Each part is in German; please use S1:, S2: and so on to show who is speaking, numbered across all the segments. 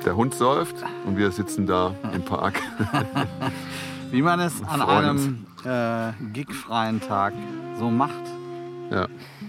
S1: Der Hund säuft und wir sitzen da im Park.
S2: Wie man es an einem gigfreien Tag so macht.
S1: Ja.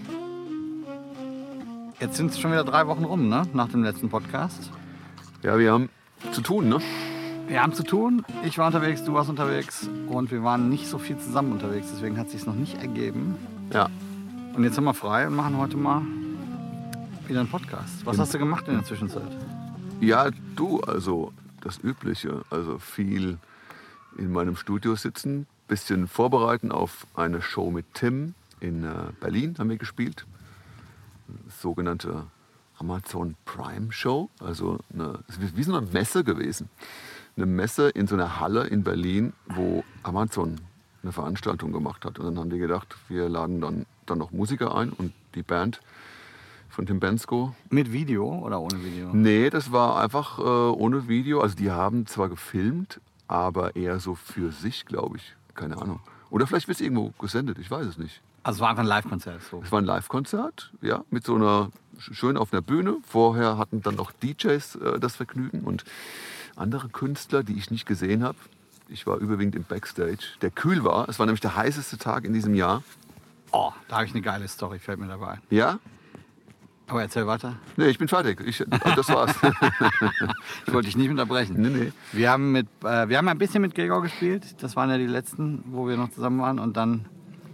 S2: Jetzt sind es schon wieder 3 Wochen rum, ne? Nach dem letzten Podcast.
S1: Ja, wir haben zu tun, ne?
S2: Wir haben zu tun. Ich war unterwegs, du warst unterwegs und wir waren nicht so viel zusammen unterwegs. Deswegen hat es sich noch nicht ergeben.
S1: Ja.
S2: Und jetzt haben wir frei und machen heute mal wieder einen Podcast. Was hast du gemacht in der Zwischenzeit?
S1: Ja, du, also das Übliche. Also viel in meinem Studio sitzen, bisschen vorbereiten auf eine Show mit Tim. In Berlin haben wir gespielt. Sogenannte Amazon Prime Show. Also es ist wie so eine Messe gewesen. Eine Messe in so einer Halle in Berlin, wo Amazon eine Veranstaltung gemacht hat. Und dann haben die gedacht, wir laden dann noch Musiker ein und die Band von Tim Bendzko.
S2: Mit Video oder ohne Video?
S1: Nee, das war einfach ohne Video. Also die haben zwar gefilmt, aber eher so für sich, glaube ich. Keine Ahnung. Oder vielleicht wird es irgendwo gesendet, ich weiß es nicht.
S2: Also es war einfach ein Live-Konzert. So.
S1: Es war ein Live-Konzert, ja, mit so einer, schön auf einer Bühne. Vorher hatten dann auch DJs das Vergnügen und andere Künstler, die ich nicht gesehen habe. Ich war überwiegend im Backstage, der kühl war. Es war nämlich der heißeste Tag in diesem Jahr.
S2: Oh, da habe ich eine geile Story, fällt mir dabei ein.
S1: Ja?
S2: Aber erzähl weiter.
S1: Nee, ich bin fertig. Das war's.
S2: Ich wollte dich nicht unterbrechen.
S1: Nee.
S2: Wir haben ein bisschen mit Gregor gespielt. Das waren ja die letzten, wo wir noch zusammen waren. Und dann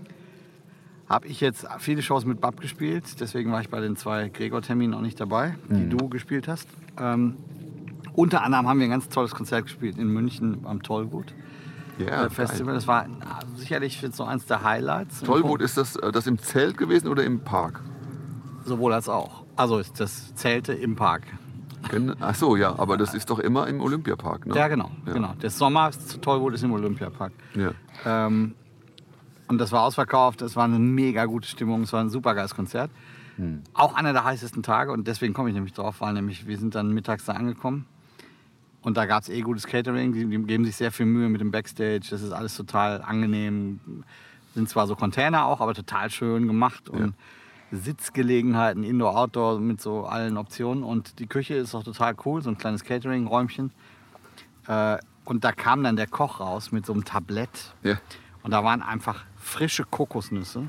S2: habe ich jetzt viele Shows mit Bab gespielt. Deswegen war ich bei den 2 Gregor-Terminen auch nicht dabei, die du gespielt hast. Unter anderem haben wir ein ganz tolles Konzert gespielt in München am Tollwood Festival. Das war sicherlich so eins der Highlights.
S1: Tollwood, ist das im Zelt gewesen oder im Park?
S2: Sowohl als auch. Also ist das Zelte im Park.
S1: Ach so, ja, aber das ist doch immer im Olympiapark, ne?
S2: Ja, genau. Das Sommer zu Tollwood ist im Olympiapark.
S1: Ja.
S2: Und das war ausverkauft, es war eine mega gute Stimmung, es war ein super geiles Konzert. Auch einer der heißesten Tage und deswegen komme ich nämlich drauf, weil nämlich wir sind dann mittags da angekommen und da gab es gutes Catering, die geben sich sehr viel Mühe mit dem Backstage, das ist alles total angenehm, sind zwar so Container auch, aber total schön gemacht und Sitzgelegenheiten, Indoor, Outdoor mit so allen Optionen und die Küche ist auch total cool, so ein kleines Catering-Räumchen und da kam dann der Koch raus mit so einem Tablett und da waren einfach frische Kokosnüsse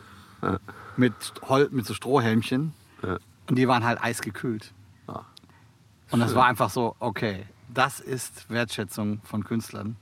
S2: mit so Strohhelmchen und die waren halt eisgekühlt. Und das war einfach so, okay, das ist Wertschätzung von Künstlern.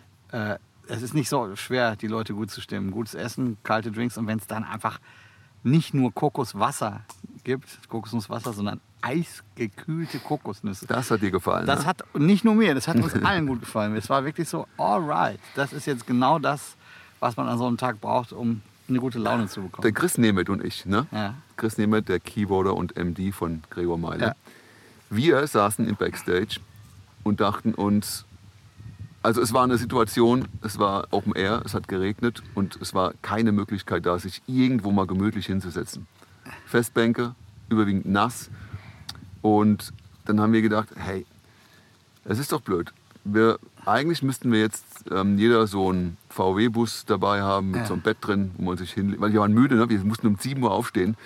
S2: Es ist nicht so schwer, die Leute gut zu stimmen. Gutes Essen, kalte Drinks und wenn es dann einfach nicht nur Kokoswasser gibt, Kokosnusswasser, sondern eisgekühlte Kokosnüsse.
S1: Das hat dir gefallen,
S2: Das hat nicht nur mir, das hat uns allen gut gefallen. Es war wirklich so, alright, das ist jetzt genau das, was man an so einem Tag braucht, um eine gute Laune zu bekommen.
S1: Der Chris Nemeth und ich, ne?
S2: Ja.
S1: Chris Nemeth, der Keyboarder und MD von Gregor Meile.
S2: Ja.
S1: Wir saßen im Backstage und dachten uns, also es war eine Situation, es war Open Air, es hat geregnet und es war keine Möglichkeit da, sich irgendwo mal gemütlich hinzusetzen. Festbänke, überwiegend nass. Und dann haben wir gedacht, hey, es ist doch blöd. Eigentlich müssten wir jetzt jeder so einen VW-Bus dabei haben mit so einem Bett drin, wo man sich hinlegt. Weil wir waren müde, ne? Wir mussten um 7 Uhr aufstehen.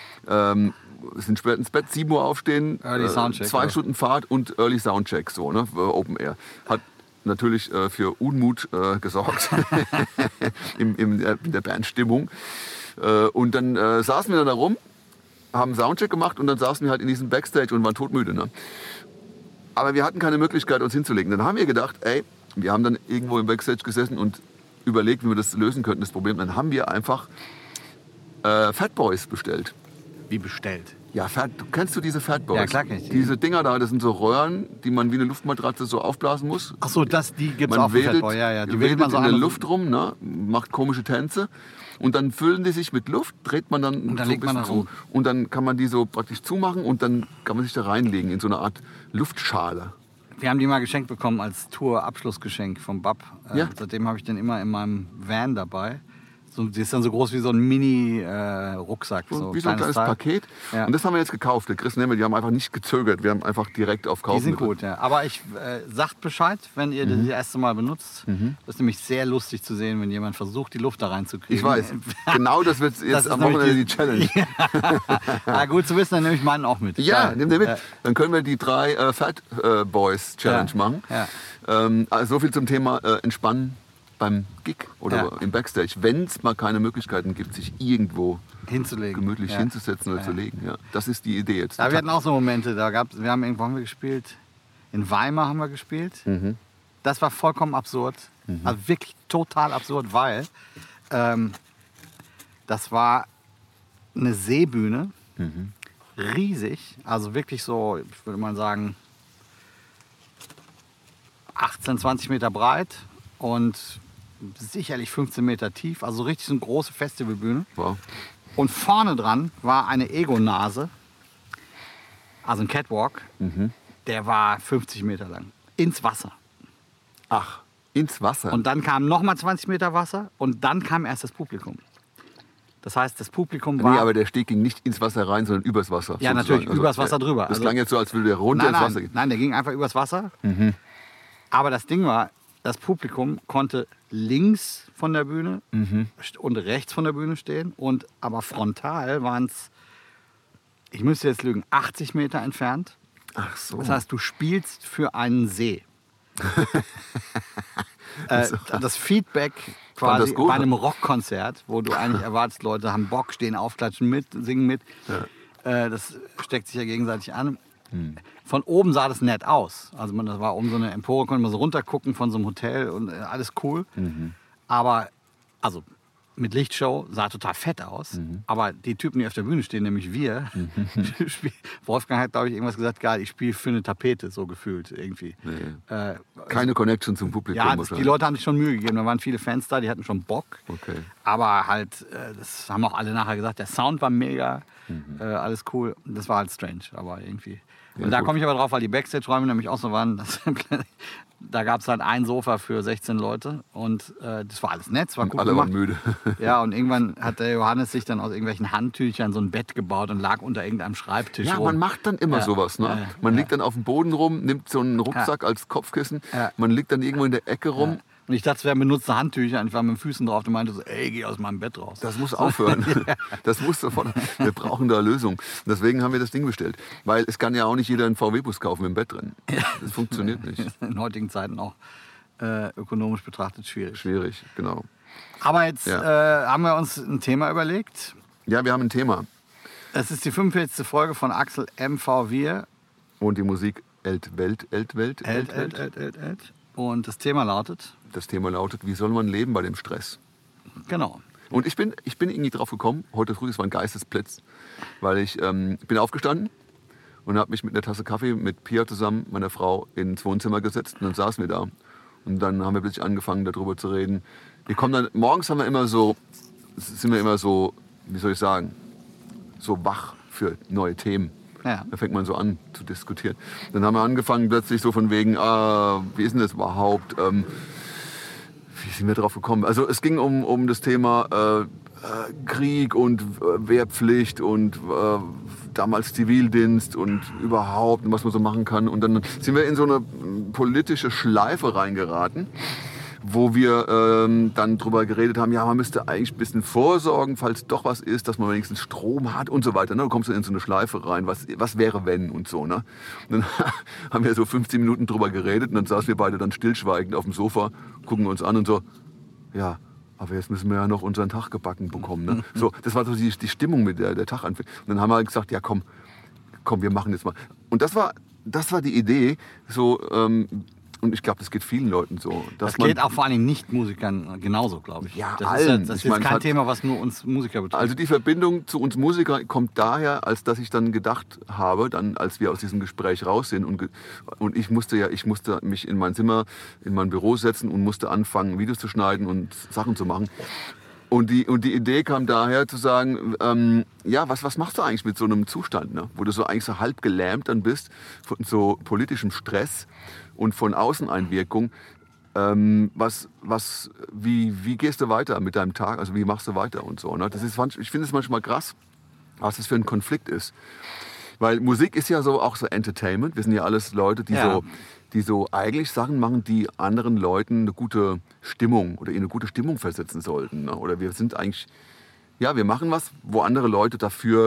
S1: Sind spät ins Bett, 7 Uhr aufstehen,
S2: Early Soundcheck,
S1: 2 Stunden Fahrt und Early Soundcheck, so, ne? Open Air. Hat natürlich für Unmut gesorgt in der Bandstimmung. Und dann saßen wir dann da rum, haben Soundcheck gemacht und dann saßen wir halt in diesem Backstage und waren todmüde. Ne? Aber wir hatten keine Möglichkeit, uns hinzulegen. Dann haben wir gedacht, wir haben dann irgendwo im Backstage gesessen und überlegt, wie wir das lösen könnten, das Problem. Dann haben wir einfach Fat Boys bestellt.
S2: Wie bestellt?
S1: Ja, kennst du diese Fat Boys?
S2: Ja, klar kenn ich die.
S1: Diese Dinger da, das sind so Röhren, die man wie eine Luftmatratze so aufblasen muss.
S2: Ach so, die gibt's
S1: Man
S2: auch
S1: wedelt,
S2: für Fatboy. Ja, die
S1: wedelt
S2: man so
S1: in der
S2: einmal
S1: Luft rum, ne? Macht komische Tänze. Und dann füllen die sich mit Luft, dreht man dann,
S2: Und dann
S1: so
S2: legt man
S1: ein
S2: da
S1: bisschen
S2: rum.
S1: zu. Und dann kann man die so praktisch zumachen und dann kann man sich da reinlegen in so eine Art Luftschale.
S2: Wir haben die mal geschenkt bekommen als Tour-Abschlussgeschenk vom Bab.
S1: Ja.
S2: Seitdem habe ich den immer in meinem Van dabei. die ist dann so groß wie so ein Mini-Rucksack.
S1: Wie so ein kleines Paket. Ja. Und das haben wir jetzt gekauft. Der Chris Nemme, die haben einfach nicht gezögert. Wir haben einfach direkt auf Kauf.
S2: Die sind gut, ja. Aber sagt Bescheid, wenn ihr das erste Mal benutzt. Das ist nämlich sehr lustig zu sehen, wenn jemand versucht, die Luft da reinzukriegen.
S1: Ich weiß. Genau das wird jetzt am Wochenende die Challenge.
S2: Ja, gut zu wissen, dann nehme ich meinen auch mit.
S1: Ja, nimm den mit. Ja. Dann können wir die 3 Fat Boys Challenge machen.
S2: Ja.
S1: Also so viel zum Thema Entspannen beim Gig oder im Backstage, wenn es mal keine Möglichkeiten gibt, sich irgendwo gemütlich hinzusetzen oder zu legen. Ja, das ist die Idee jetzt.
S2: Ja, wir hatten auch so Momente, wir haben irgendwann gespielt, in Weimar haben wir gespielt. Das war vollkommen absurd, also wirklich total absurd, weil das war eine Seebühne, riesig, also wirklich so, ich würde mal sagen, 18, 20 Meter breit und sicherlich 15 Meter tief, also richtig so eine große Festivalbühne.
S1: Wow.
S2: Und vorne dran war eine Ego-Nase, also ein Catwalk, der war 50 Meter lang, ins Wasser.
S1: Ach, ins Wasser?
S2: Und dann kam nochmal 20 Meter Wasser und dann kam erst das Publikum. Das heißt, das Publikum war...
S1: Nee, aber der Steg ging nicht ins Wasser rein, sondern übers Wasser.
S2: Ja, natürlich, also, übers Wasser drüber.
S1: Das klang jetzt so, als würde der runter ins Wasser gehen.
S2: Nein, der ging einfach übers Wasser. Aber das Ding war, das Publikum konnte links von der Bühne und rechts von der Bühne stehen. Aber frontal waren es, ich müsste jetzt lügen, 80 Meter entfernt.
S1: Ach so.
S2: Das heißt, du spielst für einen See. Das Feedback quasi bei einem Rockkonzert, wo du eigentlich erwartest, Leute haben Bock, stehen auf, klatschen mit, singen mit. Ja. Das steckt sich ja gegenseitig an. Von oben sah das nett aus. Also das war oben so eine Empore, konnte man so runtergucken von so einem Hotel und alles cool. Aber also mit Lichtshow sah total fett aus. Aber die Typen, die auf der Bühne stehen, nämlich wir, Wolfgang hat, glaube ich, irgendwas gesagt, geil, ich spiele für eine Tapete, so gefühlt irgendwie.
S1: Nee. Keine Connection zum Publikum.
S2: Ja, die Leute haben sich schon Mühe gegeben. Da waren viele Fans da, die hatten schon Bock.
S1: Okay.
S2: Aber halt, das haben auch alle nachher gesagt, der Sound war mega, alles cool. Das war halt strange, aber irgendwie... Und da komme ich aber drauf, weil die Backstage-Räume nämlich auch so waren, da gab es halt ein Sofa für 16 Leute und das war alles nett, es war gut
S1: alle
S2: gemacht.
S1: waren müde.
S2: Ja, und irgendwann hat der Johannes sich dann aus irgendwelchen Handtüchern so ein Bett gebaut und lag unter irgendeinem Schreibtisch rum.
S1: Ja, man macht dann immer sowas. Ne? Man liegt dann auf dem Boden rum, nimmt so einen Rucksack als Kopfkissen, man liegt dann irgendwo in der Ecke rum.
S2: Und ich dachte, es wären benutzte Handtücher. Und ich war mit den Füßen drauf und meinte so, ey, geh aus meinem Bett raus.
S1: Das muss aufhören. Das muss sofort. Wir brauchen da Lösungen. Deswegen haben wir das Ding bestellt. Weil es kann ja auch nicht jeder einen VW-Bus kaufen im Bett drin. Das funktioniert nicht.
S2: In heutigen Zeiten auch ökonomisch betrachtet schwierig.
S1: Schwierig, genau.
S2: Aber jetzt haben wir uns ein Thema überlegt.
S1: Ja, wir haben ein Thema.
S2: Es ist die 45. Folge von Axel MV Wir.
S1: Und die Musik Welt.
S2: Und das Thema lautet?
S1: Das Thema lautet, wie soll man leben bei dem Stress?
S2: Genau.
S1: Und ich bin irgendwie drauf gekommen, heute früh, es war ein Geistesblitz, weil ich bin aufgestanden und habe mich mit einer Tasse Kaffee mit Pia zusammen, meiner Frau, ins Wohnzimmer gesetzt und dann saßen wir da. Und dann haben wir plötzlich angefangen, darüber zu reden. Morgens sind wir immer so, wie soll ich sagen, so wach für neue Themen.
S2: Ja.
S1: Da fängt man so an zu diskutieren. Dann haben wir angefangen plötzlich so von wegen, wie ist denn das überhaupt? Wie sind wir drauf gekommen? Also es ging um das Thema Krieg und Wehrpflicht und damals Zivildienst und überhaupt, was man so machen kann. Und dann sind wir in so eine politische Schleife reingeraten, wo wir dann drüber geredet haben, ja, man müsste eigentlich ein bisschen vorsorgen, falls doch was ist, dass man wenigstens Strom hat und so weiter. Ne? Du kommst dann in so eine Schleife rein, was wäre wenn und so. Ne? Und dann haben wir so 15 Minuten drüber geredet und dann saßen wir beide dann stillschweigend auf dem Sofa, gucken uns an und so, ja, aber jetzt müssen wir ja noch unseren Tag gebacken bekommen. Ne? So, das war so die Stimmung, mit der Tag anfängt. Und dann haben wir gesagt, ja komm, wir machen jetzt mal. Und das war die Idee, so... Und ich glaube, das geht vielen Leuten so.
S2: Das geht auch vor allem Nicht-Musikern genauso, glaube ich.
S1: Ja,
S2: das
S1: allen.
S2: Das ist kein Thema, was nur uns Musiker betrifft.
S1: Also die Verbindung zu uns Musikern kommt daher, als dass ich dann gedacht habe, dann als wir aus diesem Gespräch raus sind und ich musste mich in mein Zimmer, in mein Büro setzen und musste anfangen, Videos zu schneiden und Sachen zu machen. Und die Idee kam daher zu sagen, ja, was machst du eigentlich mit so einem Zustand, ne? Wo du so eigentlich so halb gelähmt dann bist von so politischem Stress und von Außeneinwirkung. Wie gehst du weiter mit deinem Tag? Also wie machst du weiter und so. Ne? Ich finde es manchmal krass, was das für ein Konflikt ist. Weil Musik ist ja so auch so Entertainment. Wir sind ja alles Leute, die so eigentlich Sachen machen, die anderen Leuten eine gute Stimmung oder in eine gute Stimmung versetzen sollten. Ne? Oder wir sind eigentlich, ja, wir machen was, wo andere Leute dafür,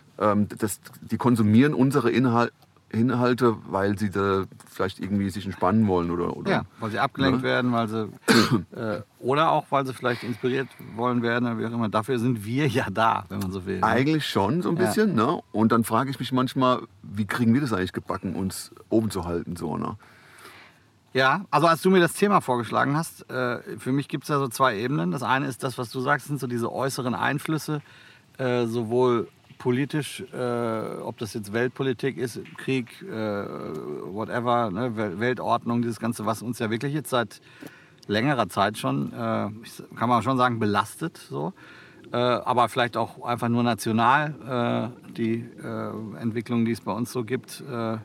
S1: die konsumieren unsere Inhalte, weil sie da vielleicht irgendwie sich entspannen wollen oder
S2: ja, weil sie abgelenkt werden, weil sie oder auch weil sie vielleicht inspiriert wollen werden oder wie auch immer. Dafür sind wir ja da, wenn man so will. Ne?
S1: Eigentlich schon so ein bisschen, ne? Und dann frage ich mich manchmal, wie kriegen wir das eigentlich gebacken, uns oben zu halten, so, ne?
S2: Ja, also als du mir das Thema vorgeschlagen hast, für mich gibt es ja so zwei Ebenen. Das eine ist das, was du sagst, sind so diese äußeren Einflüsse, sowohl politisch, ob das jetzt Weltpolitik ist, Krieg, whatever, ne, Weltordnung, dieses Ganze, was uns ja wirklich jetzt seit längerer Zeit schon, kann man schon sagen, belastet. So. Aber vielleicht auch einfach nur national, die Entwicklung, die es bei uns so gibt,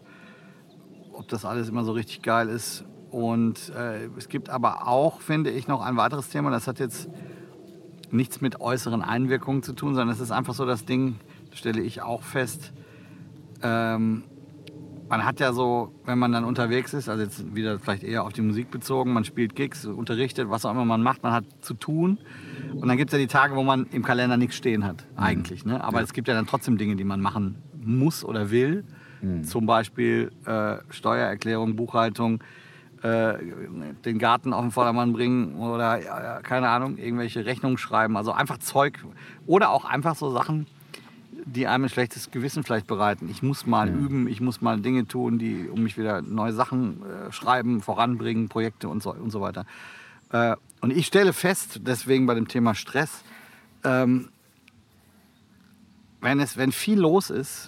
S2: ob das alles immer so richtig geil ist. Und es gibt aber auch, finde ich, noch ein weiteres Thema, das hat jetzt nichts mit äußeren Einwirkungen zu tun, sondern es ist einfach so das Ding, stelle ich auch fest, man hat ja so, wenn man dann unterwegs ist, also jetzt wieder vielleicht eher auf die Musik bezogen, man spielt Gigs, unterrichtet, was auch immer man macht, man hat zu tun. Und dann gibt es ja die Tage, wo man im Kalender nichts stehen hat, eigentlich. Ne? Aber es gibt ja dann trotzdem Dinge, die man machen muss oder will. Zum Beispiel Steuererklärung, Buchhaltung, den Garten auf den Vordermann bringen oder, keine Ahnung, irgendwelche Rechnungen schreiben. Also einfach Zeug oder auch einfach so Sachen, die einem ein schlechtes Gewissen vielleicht bereiten. Ich muss mal üben, ich muss mal Dinge tun, die um mich wieder neue Sachen schreiben, voranbringen, Projekte und so weiter. Und ich stelle fest, deswegen bei dem Thema Stress, wenn viel los ist,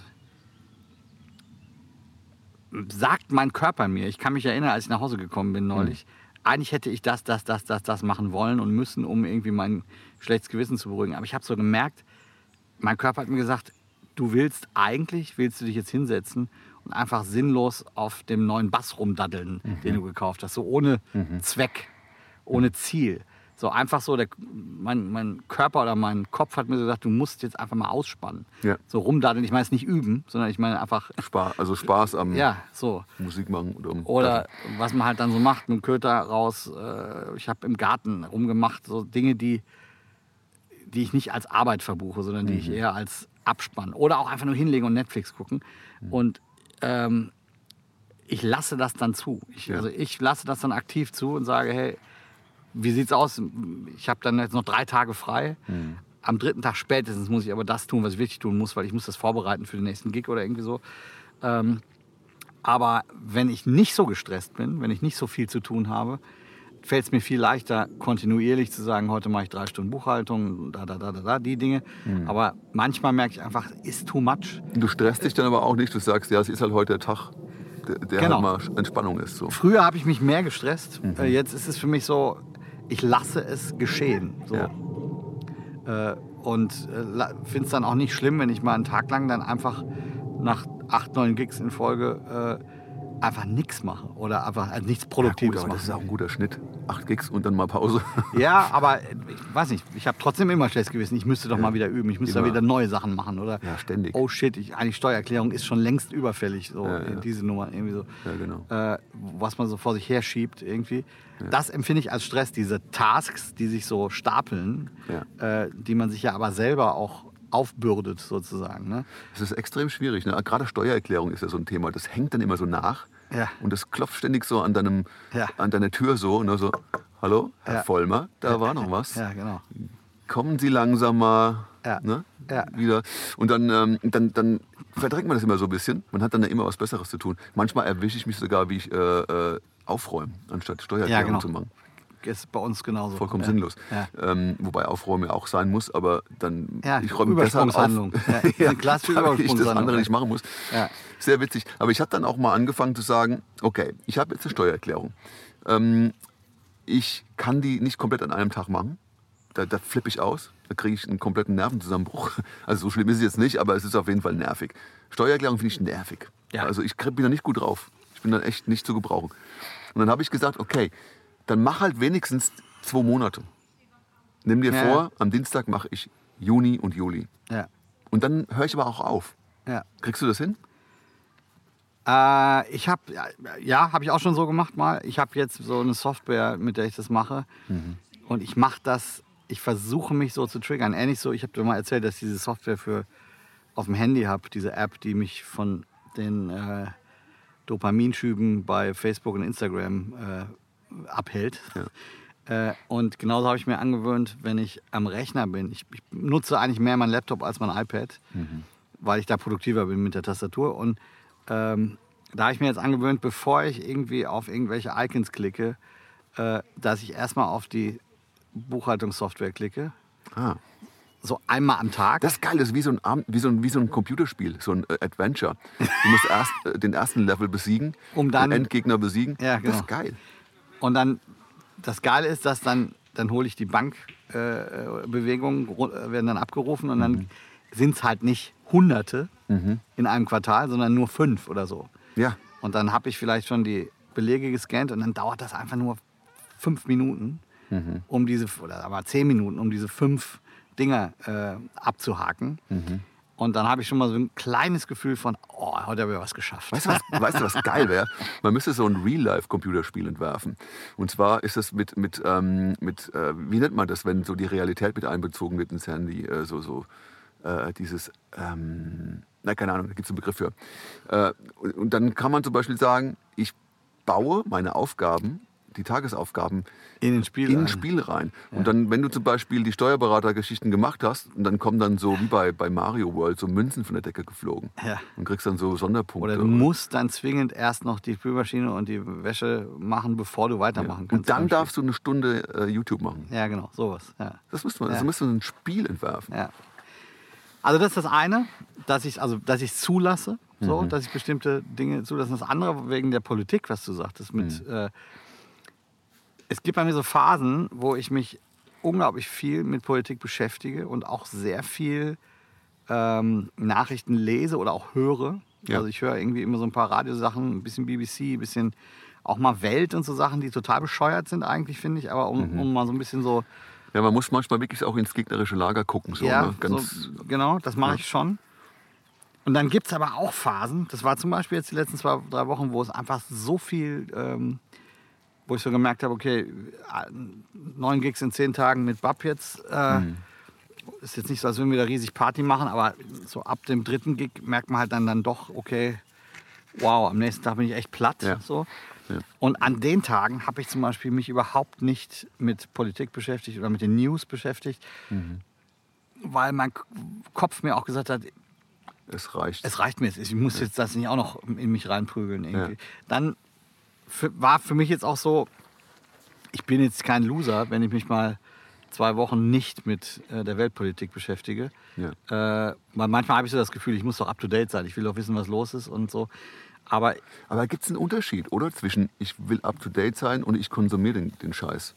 S2: sagt mein Körper mir, ich kann mich erinnern, als ich nach Hause gekommen bin neulich, eigentlich hätte ich das machen wollen und müssen, um irgendwie mein schlechtes Gewissen zu beruhigen. Aber ich habe so gemerkt, mein Körper hat mir gesagt, willst du dich jetzt hinsetzen und einfach sinnlos auf dem neuen Bass rumdaddeln, den du gekauft hast, so ohne Zweck, ohne Ziel. So einfach so, mein Körper oder mein Kopf hat mir gesagt, du musst jetzt einfach mal ausspannen. Ja. So rumdaddeln, ich meine es nicht üben, sondern ich meine einfach...
S1: Spaß am
S2: so.
S1: Musik machen.
S2: Oder was man halt dann so macht, mit dem Köter raus. Ich habe im Garten rumgemacht, so Dinge, die ich nicht als Arbeit verbuche, sondern die ich eher als Abspann. Oder auch einfach nur hinlegen und Netflix gucken. Und ich lasse das dann zu. Also ich lasse das dann aktiv zu und sage, hey, wie sieht's aus? Ich habe dann jetzt noch 3 Tage frei. Am 3. Tag spätestens muss ich aber das tun, was ich wirklich tun muss, weil ich muss das vorbereiten für den nächsten Gig oder irgendwie so. Aber wenn ich nicht so gestresst bin, wenn ich nicht so viel zu tun habe, fällt es mir viel leichter, kontinuierlich zu sagen, heute mache ich 3 Stunden Buchhaltung, die Dinge. Aber manchmal merke ich einfach, ist too much.
S1: Du stresst dich dann aber auch nicht, du sagst, ja, es ist halt heute der Tag, der halt mal Entspannung ist. So.
S2: Früher habe ich mich mehr gestresst, jetzt ist es für mich so, ich lasse es geschehen. So. Ja. Und finde es dann auch nicht schlimm, wenn ich mal einen Tag lang dann einfach nach 8, 9 Gigs in Folge einfach nichts mache oder einfach nichts Produktives mache.
S1: Das ist auch ein guter Schnitt. 8 Gigs und dann mal Pause.
S2: Ja, aber ich weiß nicht, ich habe trotzdem immer schlechtes Gewissen. Ich müsste doch mal wieder üben, ich müsste da wieder neue Sachen machen. Oder,
S1: ständig.
S2: Oh shit, eigentlich Steuererklärung ist schon längst überfällig, so diese Nummer irgendwie so.
S1: Ja, genau.
S2: Was man so vor sich her schiebt irgendwie. Ja. Das empfinde ich als Stress, diese Tasks, die sich so stapeln, die man sich ja aber selber auch aufbürdet sozusagen. Ne?
S1: Das ist extrem schwierig. Ne? Gerade Steuererklärung ist ja so ein Thema. Das hängt dann immer so nach. Ja. Und das klopft ständig so an deiner Tür so. Ne? So, hallo, Herr Vollmer, da war noch was.
S2: Ja, genau.
S1: Kommen Sie langsam mal wieder. Und dann verdrängt man das immer so ein bisschen. Man hat dann ja immer was Besseres zu tun. Manchmal erwische ich mich sogar, wie ich aufräume, anstatt Steuererklärung zu machen.
S2: Ist bei uns genauso.
S1: Vollkommen sinnlos. Ja. Wobei Aufräumen ja auch sein muss, aber dann
S2: ich räume besser auf. Eine klassische Übersprungshandlung.
S1: Ich das andere nicht machen muss. Ja. Sehr witzig. Aber ich habe dann auch mal angefangen zu sagen, okay, ich habe jetzt eine Steuererklärung. Ich kann die nicht komplett an einem Tag machen. Da flippe ich aus. Da kriege ich einen kompletten Nervenzusammenbruch. Also so schlimm ist es jetzt nicht, aber es ist auf jeden Fall nervig. Steuererklärung finde ich nervig. Ja. Also ich bin da nicht gut drauf. Ich bin da echt nicht zu gebrauchen. Und dann habe ich gesagt, okay, dann mach halt wenigstens 2 Monate. Nimm dir vor, am Dienstag mache ich Juni und Juli.
S2: Ja.
S1: Und dann höre ich aber auch auf.
S2: Ja.
S1: Kriegst du das hin?
S2: Ich habe habe ich auch schon so gemacht mal. Ich habe jetzt so eine Software, mit der ich das mache. Und ich mache das, ich versuche mich so zu triggern. Ähnlich so, ich habe dir mal erzählt, dass ich diese Software auf dem Handy habe, diese App, die mich von den Dopaminschüben bei Facebook und Instagram abhält.
S1: Ja.
S2: Und genauso habe ich mir angewöhnt, wenn ich am Rechner bin. Ich nutze eigentlich mehr meinen Laptop als mein iPad, weil ich da produktiver bin mit der Tastatur. Und da habe ich mir jetzt angewöhnt, bevor ich irgendwie auf irgendwelche Icons klicke, dass ich erstmal auf die Buchhaltungssoftware klicke.
S1: Ah.
S2: So einmal am Tag.
S1: Das ist geil, das ist wie so ein Computerspiel, so ein Adventure. Du musst erst den ersten Level besiegen,
S2: Um dann-
S1: den Endgegner besiegen.
S2: Ja, genau.
S1: Das ist geil.
S2: Und dann, das Geile ist, dass dann hole ich die Bankbewegungen, werden dann abgerufen und dann sind es halt nicht Hunderte in einem Quartal, sondern nur 5 oder so.
S1: Ja.
S2: Und dann habe ich vielleicht schon die Belege gescannt und dann dauert das einfach nur 5 Minuten, um diese, oder aber 10 Minuten, um diese 5 Dinger abzuhaken. Und dann habe ich schon mal so ein kleines Gefühl von, oh, heute habe ich was geschafft.
S1: Weißt du, was geil wäre? Man müsste so ein Real-Life-Computerspiel entwerfen. Und zwar ist es mit wie nennt man das, wenn so die Realität mit einbezogen wird ins Handy, dieses, keine Ahnung, da gibt es einen Begriff für. Und dann kann man zum Beispiel sagen, ich baue meine Aufgaben, die Tagesaufgaben,
S2: In ein
S1: Spiel rein. Und dann, wenn du zum Beispiel die Steuerberatergeschichten gemacht hast, und dann kommen dann so wie bei Mario World so Münzen von der Decke geflogen.
S2: Ja.
S1: Und kriegst dann so Sonderpunkte.
S2: Oder du musst dann zwingend erst noch die Spülmaschine und die Wäsche machen, bevor du weitermachen kannst.
S1: Und dann darfst du eine Stunde YouTube machen.
S2: Ja, genau, sowas. Ja.
S1: Das müsste man ein Spiel entwerfen.
S2: Ja. Also das ist das eine, dass ich es zulasse, so, dass ich bestimmte Dinge zulasse. Das andere wegen der Politik, was du sagtest. Es gibt bei mir so Phasen, wo ich mich unglaublich viel mit Politik beschäftige und auch sehr viel Nachrichten lese oder auch höre.
S1: Ja.
S2: Also ich höre irgendwie immer so ein paar Radiosachen, ein bisschen BBC, ein bisschen auch mal Welt und so Sachen, die total bescheuert sind eigentlich, finde ich. Aber um mal so ein bisschen so...
S1: Ja, man muss manchmal wirklich auch ins gegnerische Lager gucken. So,
S2: Ja,
S1: ne?
S2: so, genau, das mache ich schon. Und dann gibt es aber auch Phasen, das war zum Beispiel jetzt die letzten 2-3 Wochen, wo es einfach so viel, wo ich so gemerkt habe, okay, 9 Gigs in 10 Tagen mit Bab jetzt, ist jetzt nicht so, als würden wir da riesig Party machen, aber so ab dem 3. Gig merkt man halt dann doch, okay, wow, am nächsten Tag bin ich echt platt.
S1: Ja.
S2: So.
S1: Ja.
S2: Und an den Tagen habe ich zum Beispiel mich überhaupt nicht mit Politik beschäftigt oder mit den News beschäftigt, weil mein Kopf mir auch gesagt hat,
S1: Es reicht.
S2: es reicht mir jetzt, ich muss jetzt das nicht auch noch in mich reinprügeln. Irgendwie.
S1: Ja.
S2: Dann war für mich jetzt auch so, ich bin jetzt kein Loser, wenn ich mich mal 2 Wochen nicht mit der Weltpolitik beschäftige.
S1: Ja.
S2: Weil manchmal habe ich so das Gefühl, ich muss doch up-to-date sein, ich will doch wissen, was los ist und so. Aber
S1: gibt es einen Unterschied, oder? Zwischen ich will up-to-date sein und ich konsumiere den Scheiß.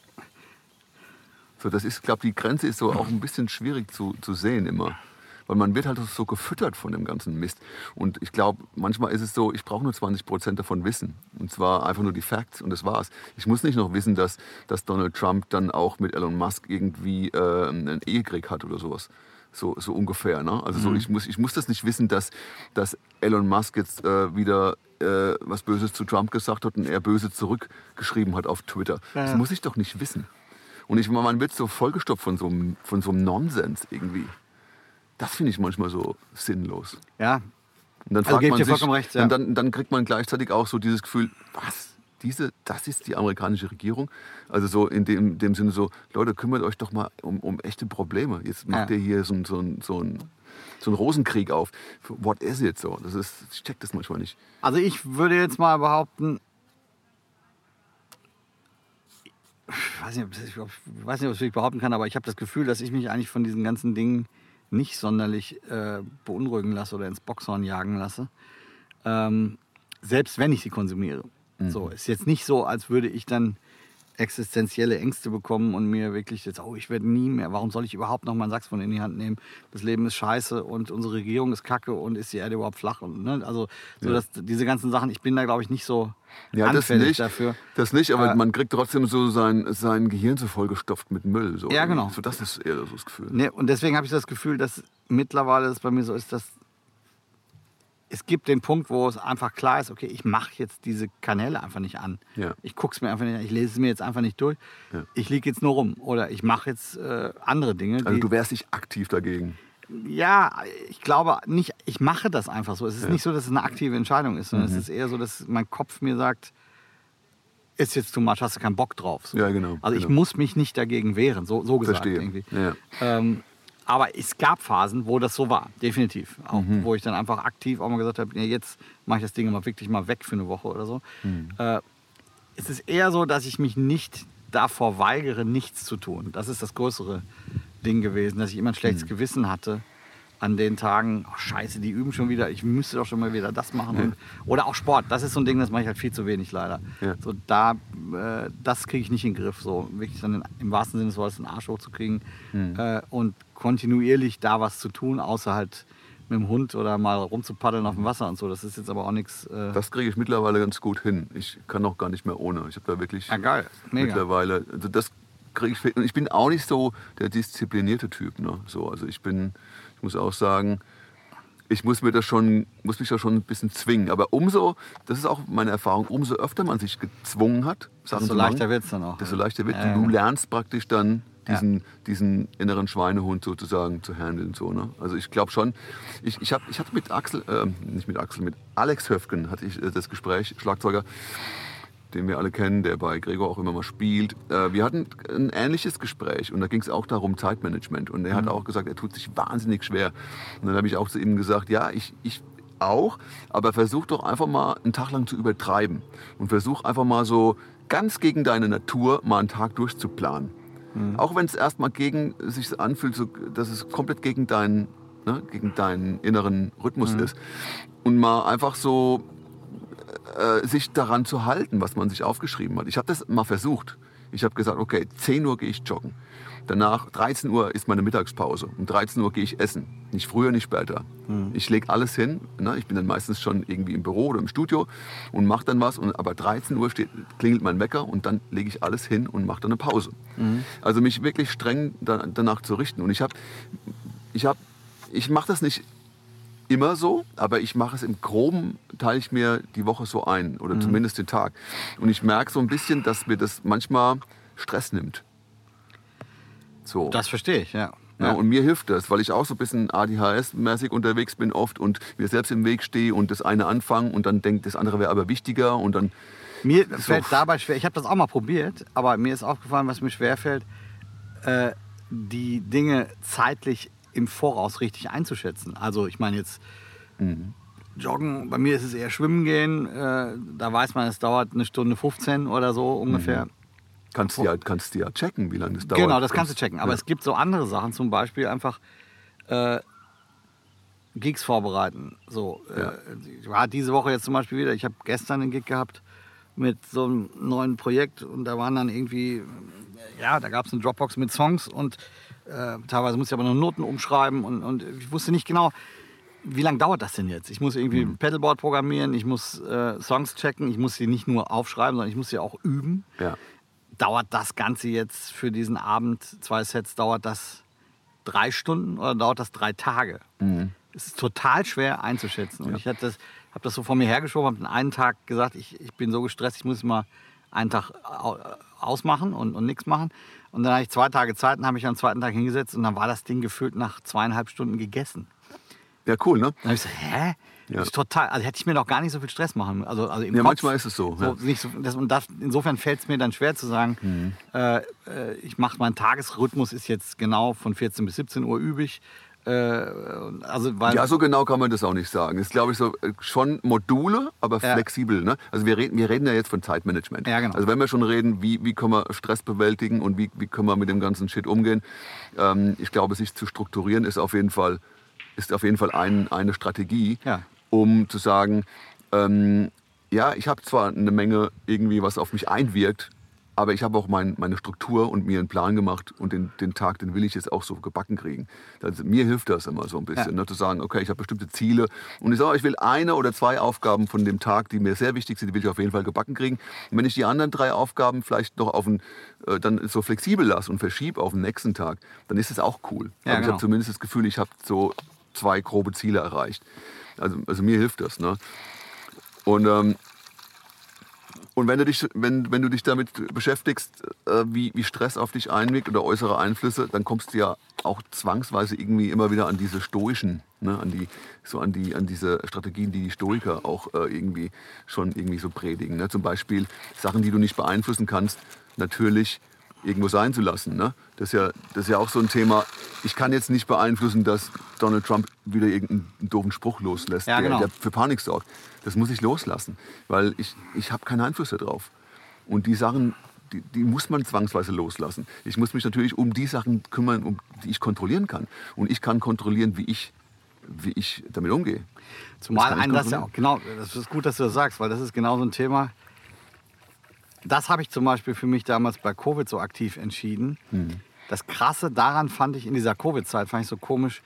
S1: So, das ist, ich glaube, die Grenze ist so auch ein bisschen schwierig zu sehen immer. Weil man wird halt so gefüttert von dem ganzen Mist. Und ich glaube, manchmal ist es so, ich brauche nur 20% davon wissen. Und zwar einfach nur die Facts und das war's. Ich muss nicht noch wissen, dass Donald Trump dann auch mit Elon Musk irgendwie einen Ehekrieg hat oder sowas. So ungefähr. Ne? Also so, ich muss das nicht wissen, dass Elon Musk jetzt wieder was Böses zu Trump gesagt hat und er böse zurückgeschrieben hat auf Twitter. Das muss ich doch nicht wissen. Und man wird so vollgestopft von so einem Nonsens irgendwie. Das finde ich manchmal so sinnlos.
S2: ja,
S1: Und dann
S2: Also
S1: fragt
S2: gebe
S1: man
S2: ich dir
S1: sich,
S2: vollkommen recht, ja.
S1: und dann kriegt man gleichzeitig auch so dieses Gefühl, was? Das ist die amerikanische Regierung? Also so in dem Sinne so, Leute, kümmert euch doch mal um echte Probleme. Jetzt macht ihr hier so einen Rosenkrieg auf. What is it so? Ich check das manchmal nicht.
S2: also ich würde jetzt mal behaupten, ich weiß nicht, ob ich es wirklich behaupten kann, aber ich habe das Gefühl, dass ich mich eigentlich von diesen ganzen Dingen nicht sonderlich beunruhigen lasse oder ins Boxhorn jagen lasse. Selbst wenn ich sie konsumiere. So, ist jetzt nicht so, als würde ich dann existenzielle Ängste bekommen und mir wirklich jetzt, ich werde nie mehr, warum soll ich überhaupt noch mal ein Saxophon in die Hand nehmen? Das Leben ist scheiße und unsere Regierung ist kacke und ist die Erde überhaupt flach? Und, ne? Also so, dass diese ganzen Sachen, ich bin da, glaube ich, nicht so anfällig dafür.
S1: Das nicht, aber man kriegt trotzdem so sein Gehirn so vollgestopft mit Müll. So.
S2: Ja, genau.
S1: So, das ist eher so das Gefühl.
S2: Ne, und deswegen habe ich das Gefühl, dass mittlerweile es bei mir so ist, dass es gibt den Punkt, wo es einfach klar ist, okay, ich mache jetzt diese Kanäle einfach nicht an.
S1: Ja.
S2: Ich gucke es mir einfach nicht an, ich lese es mir jetzt einfach nicht durch.
S1: Ja.
S2: Ich liege jetzt nur rum oder ich mache jetzt andere Dinge.
S1: Also du wehrst dich aktiv dagegen.
S2: Ja, ich glaube nicht, ich mache das einfach so. Es ist nicht so, dass es eine aktive Entscheidung ist, sondern es ist eher so, dass mein Kopf mir sagt, ist jetzt too much, hast du keinen Bock drauf. So.
S1: Ja, genau.
S2: Also ich muss mich nicht dagegen wehren, so gesagt.
S1: Verstehe.
S2: Irgendwie.
S1: Ja.
S2: Aber es gab Phasen, wo das so war, definitiv. Auch, wo ich dann einfach aktiv auch mal gesagt habe, jetzt mache ich das Ding mal wirklich mal weg für eine Woche oder so. Es ist eher so, dass ich mich nicht davor weigere, nichts zu tun. Das ist das größere Ding gewesen, dass ich immer ein schlechtes Gewissen hatte an den Tagen, scheiße, die üben schon wieder, ich müsste doch schon mal wieder das machen. Und, oder auch Sport, das ist so ein Ding, das mache ich halt viel zu wenig leider.
S1: Ja.
S2: So, das kriege ich nicht in den Griff, so wirklich dann im wahrsten Sinne des Wortes den Arsch hochzukriegen und kontinuierlich da was zu tun, außer halt mit dem Hund oder mal rumzupaddeln auf dem Wasser und so. Das ist jetzt aber auch nichts.
S1: Das kriege ich mittlerweile ganz gut hin. Ich kann auch gar nicht mehr ohne. Ich habe da wirklich
S2: geil. Mega.
S1: Mittlerweile, also das kriege ich. Und ich bin auch nicht so der disziplinierte Typ. Ne? So, also ich muss auch sagen, ich muss mich da schon ein bisschen zwingen. Aber das ist auch meine Erfahrung, umso öfter man sich gezwungen hat,
S2: desto leichter wird es dann auch.
S1: Desto leichter wird es. Du lernst praktisch dann diesen inneren Schweinehund sozusagen zu handeln. So, ne? Also ich glaube schon, ich hatte mit Alex Höfgen hatte ich das Gespräch, Schlagzeuger, den wir alle kennen, der bei Gregor auch immer mal spielt. Wir hatten ein ähnliches Gespräch und da ging es auch darum, Zeitmanagement. Und er hat auch gesagt, er tut sich wahnsinnig schwer. Und dann habe ich auch zu ihm gesagt, ja, ich auch, aber versuch doch einfach mal einen Tag lang zu übertreiben. Und versuch einfach mal so ganz gegen deine Natur mal einen Tag durchzuplanen. Auch wenn es erstmal sich anfühlt, so, dass es komplett gegen deinen inneren Rhythmus ist. Und mal einfach so sich daran zu halten, was man sich aufgeschrieben hat. Ich habe das mal versucht. Ich habe gesagt, okay, 10 Uhr gehe ich joggen. Danach 13 Uhr ist meine Mittagspause. Um 13 Uhr gehe ich essen. Nicht früher, nicht später. Ich lege alles hin. Ne? Ich bin dann meistens schon irgendwie im Büro oder im Studio und mache dann was. Aber 13 Uhr klingelt mein Wecker und dann lege ich alles hin und mache dann eine Pause. Also mich wirklich streng danach zu richten. Und ich mache das nicht immer so, aber ich mache es im Groben, teile ich mir die Woche so ein oder zumindest den Tag. Und ich merke so ein bisschen, dass mir das manchmal Stress nimmt. So.
S2: Das verstehe ich, ja.
S1: Ja, und mir hilft das, weil ich auch so ein bisschen ADHS-mäßig unterwegs bin oft und mir selbst im Weg stehe und das eine anfange und dann denke, das andere wäre aber wichtiger und dann...
S2: Mir fällt dabei schwer, ich habe das auch mal probiert, aber mir ist aufgefallen, was mir schwer fällt, die Dinge zeitlich im Voraus richtig einzuschätzen. Also ich meine jetzt Joggen, bei mir ist es eher Schwimmen gehen, da weiß man, es dauert 1 Stunde 15 oder so ungefähr.
S1: Kannst du ja checken, wie lange das dauert.
S2: Genau, das kannst du checken. Aber es gibt so andere Sachen, zum Beispiel einfach Gigs vorbereiten. So, diese Woche jetzt zum Beispiel wieder, ich habe gestern einen Gig gehabt mit so einem neuen Projekt und da waren dann irgendwie, da gab es eine Dropbox mit Songs und teilweise musste ich aber noch Noten umschreiben und ich wusste nicht genau, wie lange dauert das denn jetzt? Ich muss irgendwie ein Pedalboard programmieren, ich muss Songs checken, ich muss sie nicht nur aufschreiben, sondern ich muss sie auch üben.
S1: Ja.
S2: Dauert das Ganze jetzt für diesen Abend, 2 Sets, dauert das 3 Stunden oder dauert das 3 Tage? Es ist total schwer einzuschätzen. Und ich habe das so vor mir hergeschoben, habe den einen Tag gesagt, ich bin so gestresst, ich muss mal einen Tag ausmachen und nichts machen. Und dann hatte ich 2 Tage Zeit und habe mich am 2. Tag hingesetzt und dann war das Ding gefühlt nach 2,5 Stunden gegessen.
S1: Ja, cool, ne?
S2: Dann habe ich so, hä? Ja. Das ist total, also hätte ich mir noch gar nicht so viel Stress machen. Also im Kopf,
S1: manchmal ist es so.
S2: Nicht so insofern fällt es mir dann schwer zu sagen, ich mache meinen Tagesrhythmus ist jetzt genau von 14 bis 17 Uhr übig.
S1: So genau kann man das auch nicht sagen. Das ist, glaube ich, so schon Module, aber flexibel. Ne? Also wir reden ja jetzt von Zeitmanagement.
S2: Ja, genau.
S1: Also wenn wir schon reden, wie können wir Stress bewältigen und wie können wir mit dem ganzen Shit umgehen. Ich glaube, sich zu strukturieren ist auf jeden Fall eine Strategie, um zu sagen, ich habe zwar eine Menge irgendwie, was auf mich einwirkt, Aber ich habe auch meine Struktur und mir einen Plan gemacht und den Tag, den will ich jetzt auch so gebacken kriegen. Also mir hilft das immer so ein bisschen, ne, zu sagen, okay, ich habe bestimmte Ziele und ich sage, ich will 1 oder 2 Aufgaben von dem Tag, die mir sehr wichtig sind, die will ich auf jeden Fall gebacken kriegen. Und wenn ich die anderen 3 Aufgaben vielleicht noch dann so flexibel lasse und verschiebe auf den nächsten Tag, dann ist es auch cool.
S2: Ja,
S1: aber ich
S2: genau.
S1: habe zumindest das Gefühl, ich habe so 2 grobe Ziele erreicht. Also mir hilft das. Ne? Und wenn du dich damit beschäftigst, wie Stress auf dich einwirkt oder äußere Einflüsse, dann kommst du ja auch zwangsweise irgendwie immer wieder an diese stoischen, ne, an diese Strategien, die Stoiker auch irgendwie schon irgendwie so predigen. Ne? Zum Beispiel Sachen, die du nicht beeinflussen kannst, natürlich irgendwo sein zu lassen. Ne? Das ist ja auch so ein Thema. Ich kann jetzt nicht beeinflussen, dass Donald Trump wieder irgendeinen doofen Spruch loslässt,
S2: Ja, genau.
S1: der für Panik sorgt. Das muss ich loslassen, weil ich habe keinen Einfluss darauf. Und die Sachen, die muss man zwangsweise loslassen. Ich muss mich natürlich um die Sachen kümmern, die ich kontrollieren kann. Und ich kann kontrollieren, wie ich damit umgehe.
S2: Zumal einen das ja auch, genau, das ist gut, dass du das sagst, weil das ist genau so ein Thema. Das habe ich zum Beispiel für mich damals bei Covid so aktiv entschieden. Das Krasse daran fand ich in dieser Covid-Zeit, fand ich so komisch.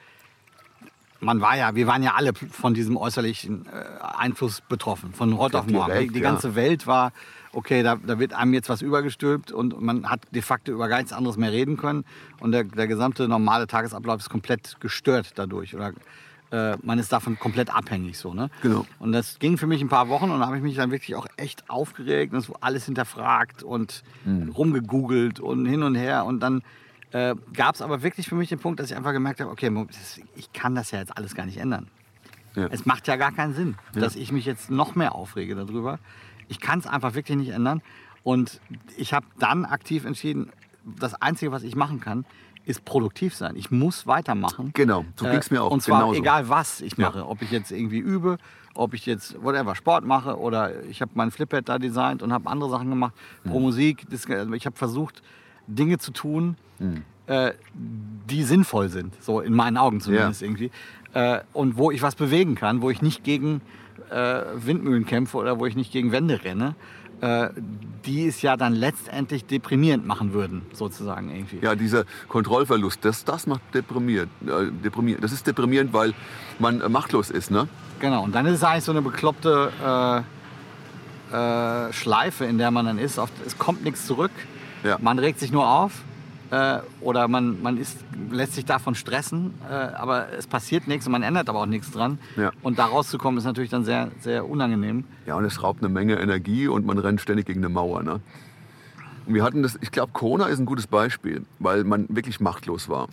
S2: Wir waren ja alle von diesem äußerlichen Einfluss betroffen, von heute auf morgen.
S1: Direkt,
S2: Die ganze Welt war, okay, da wird einem jetzt was übergestülpt und man hat de facto über gar nichts anderes mehr reden können. Und der gesamte normale Tagesablauf ist komplett gestört dadurch. Oder man ist davon komplett abhängig. So, ne?
S1: Genau.
S2: Und das ging für mich ein paar Wochen und da habe ich mich dann wirklich auch echt aufgeregt und so alles hinterfragt und rumgegoogelt und hin und her. Und dann gab es aber wirklich für mich den Punkt, dass ich einfach gemerkt habe, okay, ich kann das ja jetzt alles gar nicht ändern.
S1: Ja.
S2: Es macht ja gar keinen Sinn, dass ich mich jetzt noch mehr aufrege darüber. Ich kann es einfach wirklich nicht ändern. Und ich habe dann aktiv entschieden, das Einzige, was ich machen kann, ist produktiv sein. Ich muss weitermachen.
S1: Genau, so ging es mir auch.
S2: Und zwar
S1: genauso.
S2: egal, was ich mache.
S1: Ja.
S2: Ob ich jetzt irgendwie übe, ob ich jetzt Sport mache oder ich habe mein Flippad da designt und habe andere Sachen gemacht, pro Musik. Ich habe versucht, Dinge zu tun, die sinnvoll sind, so in meinen Augen zumindest irgendwie. Und wo ich was bewegen kann, wo ich nicht gegen Windmühlen kämpfe oder wo ich nicht gegen Wände renne, die es ja dann letztendlich deprimierend machen würden, sozusagen irgendwie.
S1: Ja, dieser Kontrollverlust, das macht deprimierend. Das ist deprimierend, weil man machtlos ist, ne?
S2: Genau, und dann ist es eigentlich so eine bekloppte Schleife, in der man dann ist. Es kommt nichts zurück, man regt sich nur auf oder man lässt sich davon stressen, aber es passiert nichts und man ändert aber auch nichts dran.
S1: Ja.
S2: Und da rauszukommen ist natürlich dann sehr, sehr unangenehm.
S1: Ja, und es raubt eine Menge Energie und man rennt ständig gegen eine Mauer, ne? Und wir hatten das, ich glaube, Corona ist ein gutes Beispiel, weil man wirklich machtlos war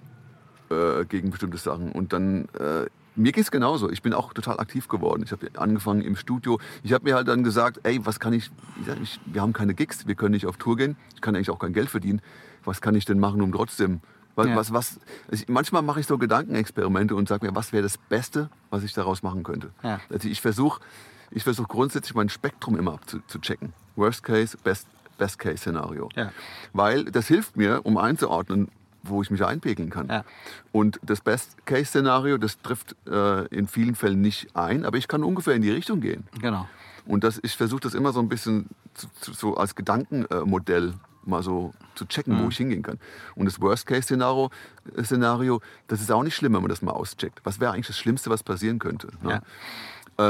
S1: gegen bestimmte Sachen. Und dann, mir ging es genauso. Ich bin auch total aktiv geworden. Ich habe angefangen im Studio. Ich habe mir halt dann gesagt, ey, was kann wir haben keine Gigs, wir können nicht auf Tour gehen. Ich kann eigentlich auch kein Geld verdienen. Was kann ich denn machen, um trotzdem... Manchmal mache ich so Gedankenexperimente und sage mir, was wäre das Beste, was ich daraus machen könnte. Ja. Also ich versuche grundsätzlich mein Spektrum immer abzuchecken. Worst Case, Best Case Szenario. Ja. Weil das hilft mir, um einzuordnen, wo ich mich einpegeln kann. Ja. Und das Best Case Szenario, das trifft in vielen Fällen nicht ein, aber ich kann ungefähr in die Richtung gehen.
S2: Genau.
S1: Und ich versuche das immer so ein bisschen so als Gedankenmodell mal so zu checken, wo ich hingehen kann. Und das Worst-Case-Szenario, das ist auch nicht schlimm, wenn man das mal auscheckt. Was wäre eigentlich das Schlimmste, was passieren könnte? Ne? Ja.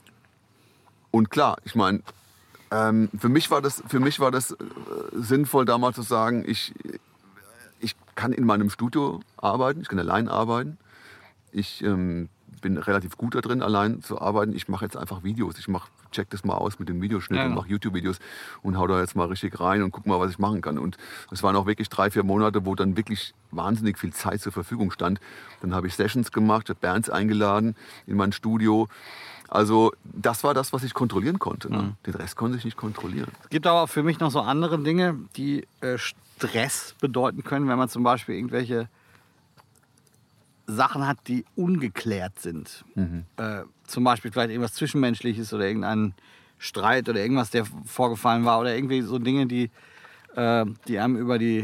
S1: Und klar, ich meine, für mich war das sinnvoll, damals zu sagen, ich kann in meinem Studio arbeiten, ich kann allein arbeiten. Ich bin relativ gut da drin, allein zu arbeiten. Ich mache jetzt einfach Videos. Check das mal aus mit dem Videoschnitt und mache YouTube-Videos und hau da jetzt mal richtig rein und guck mal, was ich machen kann. Und es waren auch wirklich 3-4 Monate, wo dann wirklich wahnsinnig viel Zeit zur Verfügung stand. Dann habe ich Sessions gemacht, habe Bands eingeladen in mein Studio. Also das war das, was ich kontrollieren konnte. Ne? Den Rest konnte ich nicht kontrollieren.
S2: Es gibt aber für mich noch so andere Dinge, die Stress bedeuten können, wenn man zum Beispiel irgendwelche Sachen hat, die ungeklärt sind. Zum Beispiel vielleicht irgendwas Zwischenmenschliches oder irgendein Streit oder irgendwas, der vorgefallen war oder irgendwie so Dinge, die einem über die,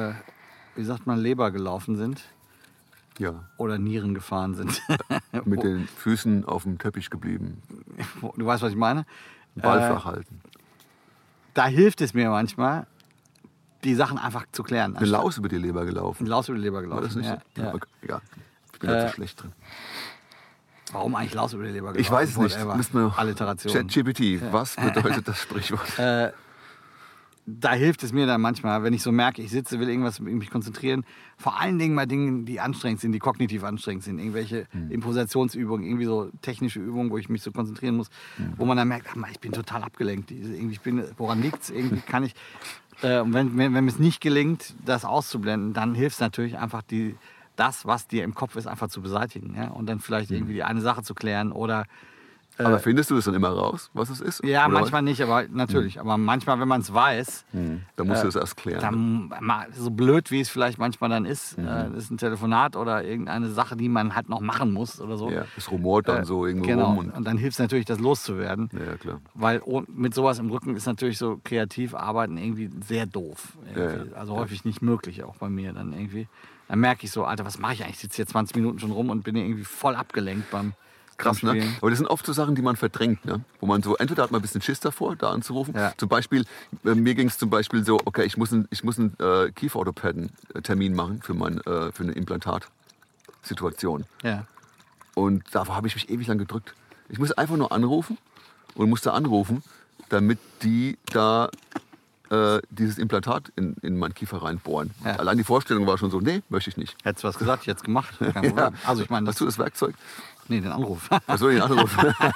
S2: Leber gelaufen sind.
S1: Ja.
S2: Oder Nieren gefahren sind.
S1: Mit den Füßen auf dem Teppich geblieben.
S2: Du weißt, was ich meine?
S1: Ball flach halten.
S2: da hilft es mir manchmal, die Sachen einfach zu klären.
S1: Eine Laus über die Leber gelaufen.
S2: Eine Laus über die Leber gelaufen.
S1: War das nicht
S2: ja,
S1: so?
S2: ja.
S1: Ja, ich bin da zu schlecht drin.
S2: Warum eigentlich Laus über die Leber gelaufen?
S1: Ich weiß es nicht. Müssen wir
S2: Alliteration.
S1: ChatGPT, was bedeutet das Sprichwort?
S2: Da hilft es mir dann manchmal, wenn ich so merke, ich sitze, will irgendwas mich konzentrieren. Vor allen Dingen bei Dingen, die anstrengend sind, die kognitiv anstrengend sind. Irgendwelche Improvisationsübungen, irgendwie so technische Übungen, wo ich mich so konzentrieren muss. Wo man dann merkt, ach, ich bin total abgelenkt. Woran liegt es? Irgendwie kann ich... Und wenn es nicht gelingt, das auszublenden, dann hilft es natürlich einfach, das, was dir im Kopf ist, einfach zu beseitigen. Ja? Und dann vielleicht irgendwie die eine Sache zu klären oder...
S1: Aber findest du das dann immer raus, was es ist?
S2: Ja,
S1: oder
S2: manchmal nicht, aber natürlich. Aber manchmal, wenn man es weiß,
S1: dann musst du das erst klären.
S2: so blöd wie es vielleicht manchmal dann ist, ist ein Telefonat oder irgendeine Sache, die man halt noch machen muss oder so.
S1: Ja, es rumort dann so irgendwo
S2: genau.
S1: rum.
S2: Und dann hilft es natürlich, das loszuwerden.
S1: Ja, klar.
S2: Weil mit sowas im Rücken ist natürlich so kreativ arbeiten irgendwie sehr doof.
S1: Ja.
S2: Also häufig nicht möglich, auch bei mir dann irgendwie. Dann merke ich so, Alter, was mache ich eigentlich? Ich sitze hier 20 Minuten schon rum und bin irgendwie voll abgelenkt beim
S1: Krass, ne? Aber das sind oft so Sachen, die man verdrängt, ne? Wo man so, entweder hat man ein bisschen Schiss davor, da anzurufen.
S2: Ja.
S1: Zum Beispiel, mir ging es zum Beispiel so, okay, ich muss einen Kieferorthopäden-Termin machen für eine Implantatsituation.
S2: Ja.
S1: Und da habe ich mich ewig lang gedrückt. Ich musste einfach nur anrufen und musste anrufen, damit die da dieses Implantat in meinen Kiefer reinbohren.
S2: Ja.
S1: Allein die Vorstellung war schon so, nee, möchte ich nicht.
S2: Hättest du was gesagt, jetzt gemacht. Kein Problem.
S1: Ja.
S2: Also ich meine,
S1: Hast du das Werkzeug?
S2: Nee, den Anruf.
S1: Achso, den Anruf.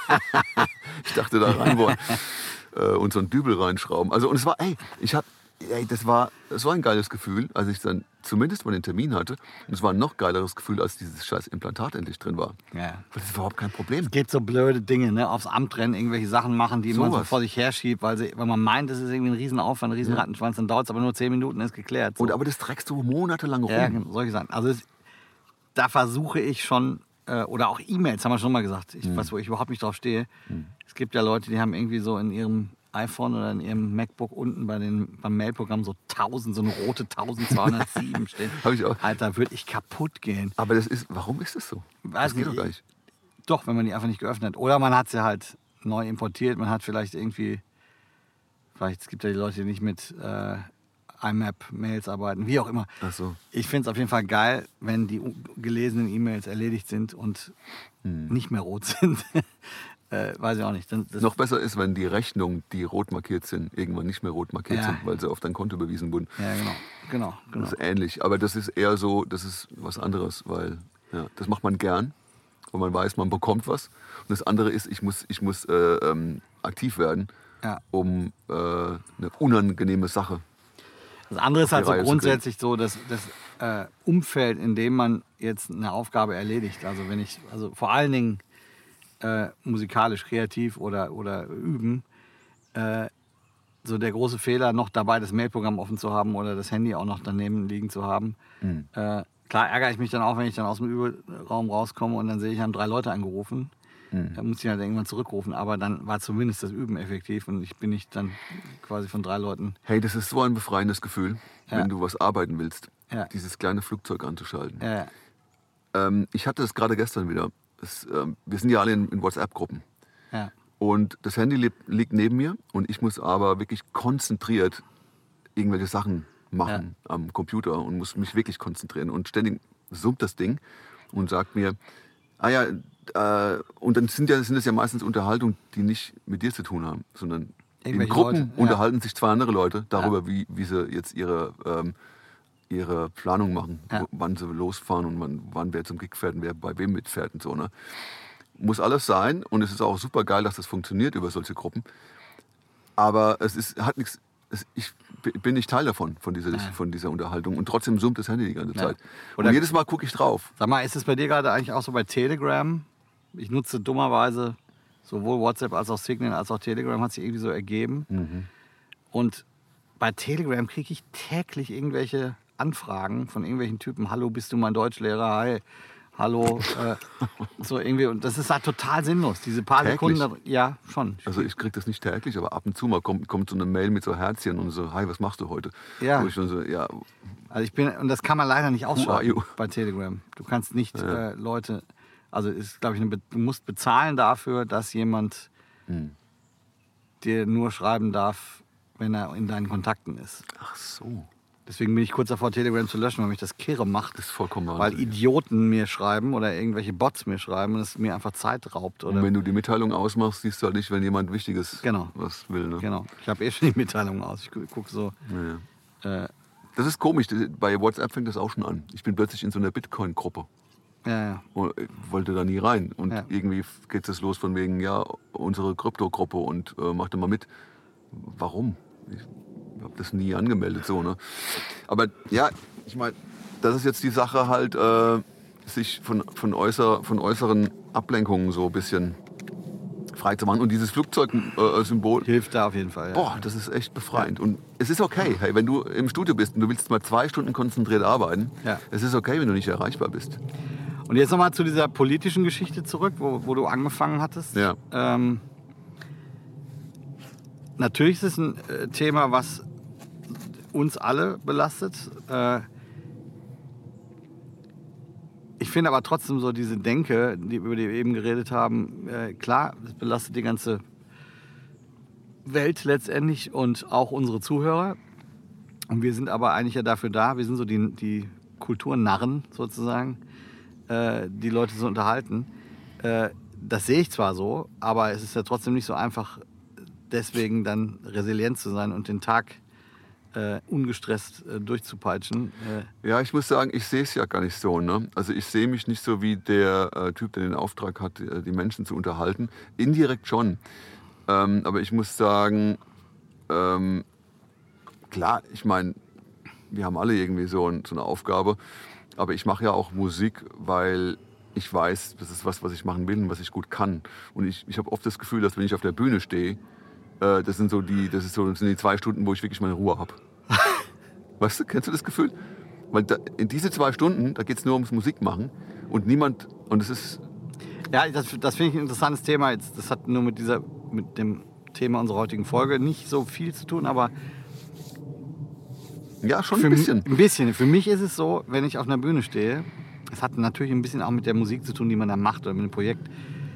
S1: Ich dachte, da reinbohren und so einen Dübel reinschrauben. Also, und es war, das war ein geiles Gefühl, als ich dann zumindest mal den Termin hatte. Und es war ein noch geileres Gefühl, als dieses scheiß Implantat endlich drin war.
S2: Ja.
S1: Das ist überhaupt kein Problem.
S2: Es gibt so blöde Dinge, ne? Aufs Amt rennen, irgendwelche Sachen machen, die man so vor sich herschiebt, weil man meint, es ist irgendwie ein Riesenaufwand, ein Riesenrattenschwanz, dann dauert es aber nur 10 Minuten, ist geklärt. So.
S1: Aber das trägst du monatelang rum.
S2: Ja, solche Sachen. Also da versuche ich schon, oder auch E-Mails, haben wir schon mal gesagt, wo ich überhaupt nicht drauf stehe. Es gibt ja Leute, die haben irgendwie so in ihrem iPhone oder in ihrem MacBook unten beim Mailprogramm so eine rote 1207 stehen.
S1: Hab ich auch.
S2: Alter, würde ich kaputt gehen.
S1: Aber warum ist das so?
S2: Weiß
S1: das geht
S2: nicht.
S1: doch gar nicht.
S2: Doch, wenn man die einfach nicht geöffnet hat. Oder man hat sie halt neu importiert. Man hat vielleicht es gibt ja die Leute, die nicht mit IMAP-Mails arbeiten, wie auch immer.
S1: Ach so.
S2: Ich finde es auf jeden Fall geil, wenn die gelesenen E-Mails erledigt sind und nicht mehr rot sind. Weiß ich auch nicht.
S1: Noch besser ist, wenn die Rechnungen, die rot markiert sind, irgendwann nicht mehr rot markiert sind, weil sie auf dein Konto überwiesen wurden.
S2: Ja, genau.
S1: Das ist ähnlich. Aber das ist eher so, das ist was anderes, weil das macht man gern, weil man weiß, man bekommt was. Und das andere ist, ich muss aktiv werden, um eine unangenehme Sache.
S2: Das andere ist halt so grundsätzlich so, dass das Umfeld, in dem man jetzt eine Aufgabe erledigt. Also vor allen Dingen musikalisch, kreativ oder üben, so der große Fehler, noch dabei das Mailprogramm offen zu haben oder das Handy auch noch daneben liegen zu haben. Klar ärgere ich mich dann auch, wenn ich dann aus dem Übelraum rauskomme und dann sehe ich, haben 3 Leute angerufen. Da muss ich halt irgendwann zurückrufen, aber dann war zumindest das Üben effektiv und ich bin nicht dann quasi von 3 Leuten.
S1: Hey, das ist so ein befreiendes Gefühl, wenn du was arbeiten willst,
S2: Ja.
S1: dieses kleine Flugzeug anzuschalten.
S2: Ja.
S1: Ich hatte das gerade gestern wieder. Wir sind ja alle in WhatsApp-Gruppen.
S2: Ja.
S1: Und das Handy liegt neben mir und ich muss aber wirklich konzentriert irgendwelche Sachen machen am Computer und muss mich wirklich konzentrieren. Und ständig summt das Ding und sagt mir, und dann sind es ja meistens Unterhaltungen, die nicht mit dir zu tun haben, sondern in Gruppen
S2: Leute,
S1: unterhalten sich 2 andere Leute darüber, wie sie jetzt ihre Planung machen, wann sie losfahren und wann wer zum Gig fährt und wer bei wem mitfährt und so. Ne? Muss alles sein und es ist auch super geil, dass das funktioniert über solche Gruppen. Aber hat nichts. Ich bin nicht Teil davon, von dieser Unterhaltung. Und trotzdem summt das Handy die ganze Zeit. Und jedes Mal gucke ich drauf.
S2: Sag mal, ist es bei dir gerade eigentlich auch so bei Telegram? Ich nutze dummerweise sowohl WhatsApp als auch Signal als auch Telegram, hat sich irgendwie so ergeben. Und bei Telegram kriege ich täglich irgendwelche Anfragen von irgendwelchen Typen. Hallo, bist du mein Deutschlehrer? Hi. Hallo. So irgendwie. Und das ist halt total sinnlos. Diese paar
S1: Täglich?
S2: Sekunden. Ja, schon.
S1: Also ich kriege das nicht täglich, aber ab und zu mal kommt so eine Mail mit so Herzchen und so, hi, was machst du heute?
S2: Ja.
S1: Wo ich schon so,
S2: Also und das kann man leider nicht
S1: are you?
S2: ausschalten bei Telegram. Du kannst nicht Leute, also ist, glaube ich, du musst bezahlen dafür, dass jemand dir nur schreiben darf, wenn er in deinen Kontakten ist.
S1: Ach so.
S2: Deswegen bin ich kurz davor, Telegram zu löschen, weil mich das kirre macht.
S1: Das ist vollkommen
S2: Weil
S1: wahnsinnig.
S2: Idioten mir schreiben oder irgendwelche Bots mir schreiben und es mir einfach Zeit raubt. Oder
S1: Und wenn du die Mitteilung ausmachst, siehst du halt nicht, wenn jemand Wichtiges
S2: Genau.
S1: was will. Ne?
S2: Genau. Ich habe schon die Mitteilung aus. Ich gucke so.
S1: Ja. Das ist komisch. Bei WhatsApp fängt das auch schon an. Ich bin plötzlich in so einer Bitcoin-Gruppe.
S2: Ja.
S1: Und ich wollte da nie rein. Und
S2: Ja.
S1: irgendwie geht es los von wegen, ja, unsere Krypto-Gruppe und mach da mal mit. Warum? Ich habe das nie angemeldet, so, ne? Aber ja, ich meine, das ist jetzt die Sache halt, sich von äußeren Ablenkungen so ein bisschen frei zu machen. Und dieses Flugzeugsymbol,
S2: Hilft da auf jeden Fall. Ja.
S1: boah, das ist echt befreiend. Und es ist okay, hey, wenn du im Studio bist und du willst mal 2 Stunden konzentriert arbeiten,
S2: Ja.
S1: es ist okay, wenn du nicht erreichbar bist.
S2: Und jetzt nochmal zu dieser politischen Geschichte zurück, wo du angefangen hattest.
S1: Ja.
S2: Natürlich ist es ein Thema, was uns alle belastet. Ich finde aber trotzdem so diese Denke, über die wir eben geredet haben, klar, es belastet die ganze Welt letztendlich und auch unsere Zuhörer. Und wir sind aber eigentlich ja dafür da, wir sind so die Kulturnarren sozusagen, die Leute zu unterhalten. Das sehe ich zwar so, aber es ist ja trotzdem nicht so einfach, deswegen dann resilient zu sein und den Tag ungestresst durchzupeitschen.
S1: Ja, ich muss sagen, ich sehe es ja gar nicht so. Ne? Also ich sehe mich nicht so wie der Typ, der den Auftrag hat, die Menschen zu unterhalten. Indirekt schon. Aber ich muss sagen, klar, ich meine, wir haben alle irgendwie so eine Aufgabe. Aber ich mache ja auch Musik, weil ich weiß, das ist was ich machen will und was ich gut kann. Und ich habe oft das Gefühl, dass wenn ich auf der Bühne stehe, das sind die 2 Stunden, wo ich wirklich meine Ruhe habe. Weißt du, kennst du das Gefühl? Weil in diese 2 Stunden, da geht es nur ums Musikmachen und niemand, und es ist...
S2: Ja, das finde ich ein interessantes Thema. Jetzt, das hat nur mit dem Thema unserer heutigen Folge nicht so viel zu tun, aber
S1: Ja, schon ein bisschen.
S2: Ein bisschen. Für mich ist es so, wenn ich auf einer Bühne stehe, es hat natürlich ein bisschen auch mit der Musik zu tun, die man da macht oder mit dem Projekt.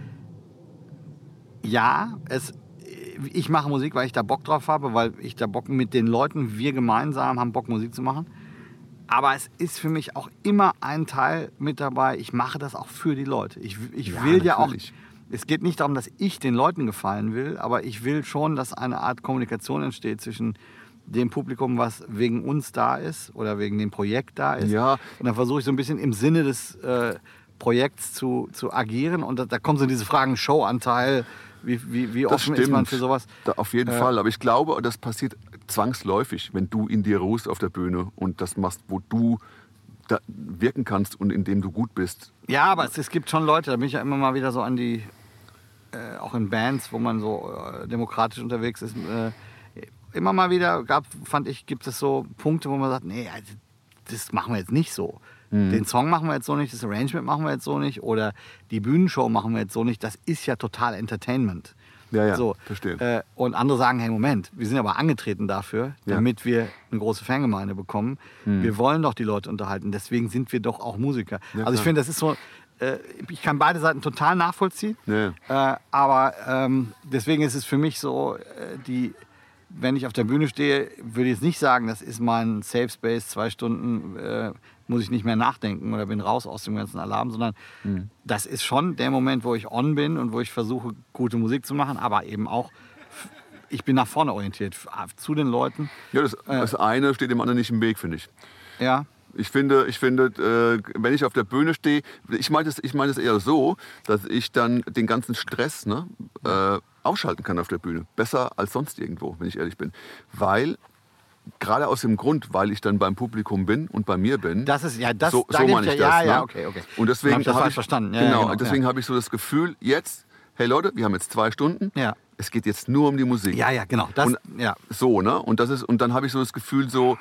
S2: Ja, ich mache Musik, weil ich da Bock drauf habe, weil ich da Bock mit den Leuten, wir gemeinsam haben Bock, Musik zu machen. Aber es ist für mich auch immer ein Teil mit dabei, ich mache das auch für die Leute. Ich will ja auch,
S1: natürlich.
S2: es geht nicht darum, dass ich den Leuten gefallen will, aber ich will schon, dass eine Art Kommunikation entsteht zwischen dem Publikum, was wegen uns da ist oder wegen dem Projekt da ist.
S1: Ja.
S2: Und dann versuche ich so ein bisschen im Sinne des Projekts zu agieren. Und da kommen so diese Fragen, Showanteil, wie
S1: Das
S2: offen ist man für sowas?
S1: Auf jeden Fall. Aber ich glaube, das passiert zwangsläufig, wenn du in dir ruhst auf der Bühne und das machst, wo du da wirken kannst und in dem du gut bist.
S2: Ja, aber es gibt schon Leute, da bin ich ja immer mal wieder so an die, auch in Bands, wo man so demokratisch unterwegs ist, immer mal wieder gibt es so Punkte, wo man sagt, nee, das machen wir jetzt nicht so. Den Song machen wir jetzt so nicht, das Arrangement machen wir jetzt so nicht oder die Bühnenshow machen wir jetzt so nicht. Das ist ja total Entertainment.
S1: Ja,
S2: so,
S1: verstehe.
S2: Und andere sagen, hey, Moment, wir sind aber angetreten dafür, damit wir eine große Fangemeinde bekommen. Wir wollen doch die Leute unterhalten, deswegen sind wir doch auch Musiker.
S1: Ja,
S2: also ich finde, das ist so, ich kann beide Seiten total nachvollziehen,
S1: Ja.
S2: aber deswegen ist es für mich so, wenn ich auf der Bühne stehe, würde ich jetzt nicht sagen, das ist mein Safe Space, 2 Stunden muss ich nicht mehr nachdenken oder bin raus aus dem ganzen Alarm, sondern das ist schon der Moment, wo ich on bin und wo ich versuche, gute Musik zu machen, aber eben auch, ich bin nach vorne orientiert, zu den Leuten.
S1: Ja, das eine steht dem anderen nicht im Weg, finde ich.
S2: Ja.
S1: Ich finde, wenn ich auf der Bühne stehe, ich meine es eher so, dass ich dann den ganzen Stress ausschalten kann auf der Bühne. Besser als sonst irgendwo, wenn ich ehrlich bin. Gerade aus dem Grund, weil ich dann beim Publikum bin und bei mir bin.
S2: Das ist, ja, das,
S1: so
S2: da
S1: meine ich das.
S2: Ja,
S1: ne?
S2: ja, okay.
S1: Und deswegen
S2: habe ich das falsch verstanden. Ja,
S1: genau,
S2: genau,
S1: deswegen habe ich so das Gefühl, jetzt, hey Leute, wir haben jetzt 2 Stunden.
S2: Ja.
S1: Es geht jetzt nur um die Musik.
S2: Ja, genau. Das,
S1: und,
S2: ja.
S1: So, ne? Und dann habe ich so das Gefühl, so,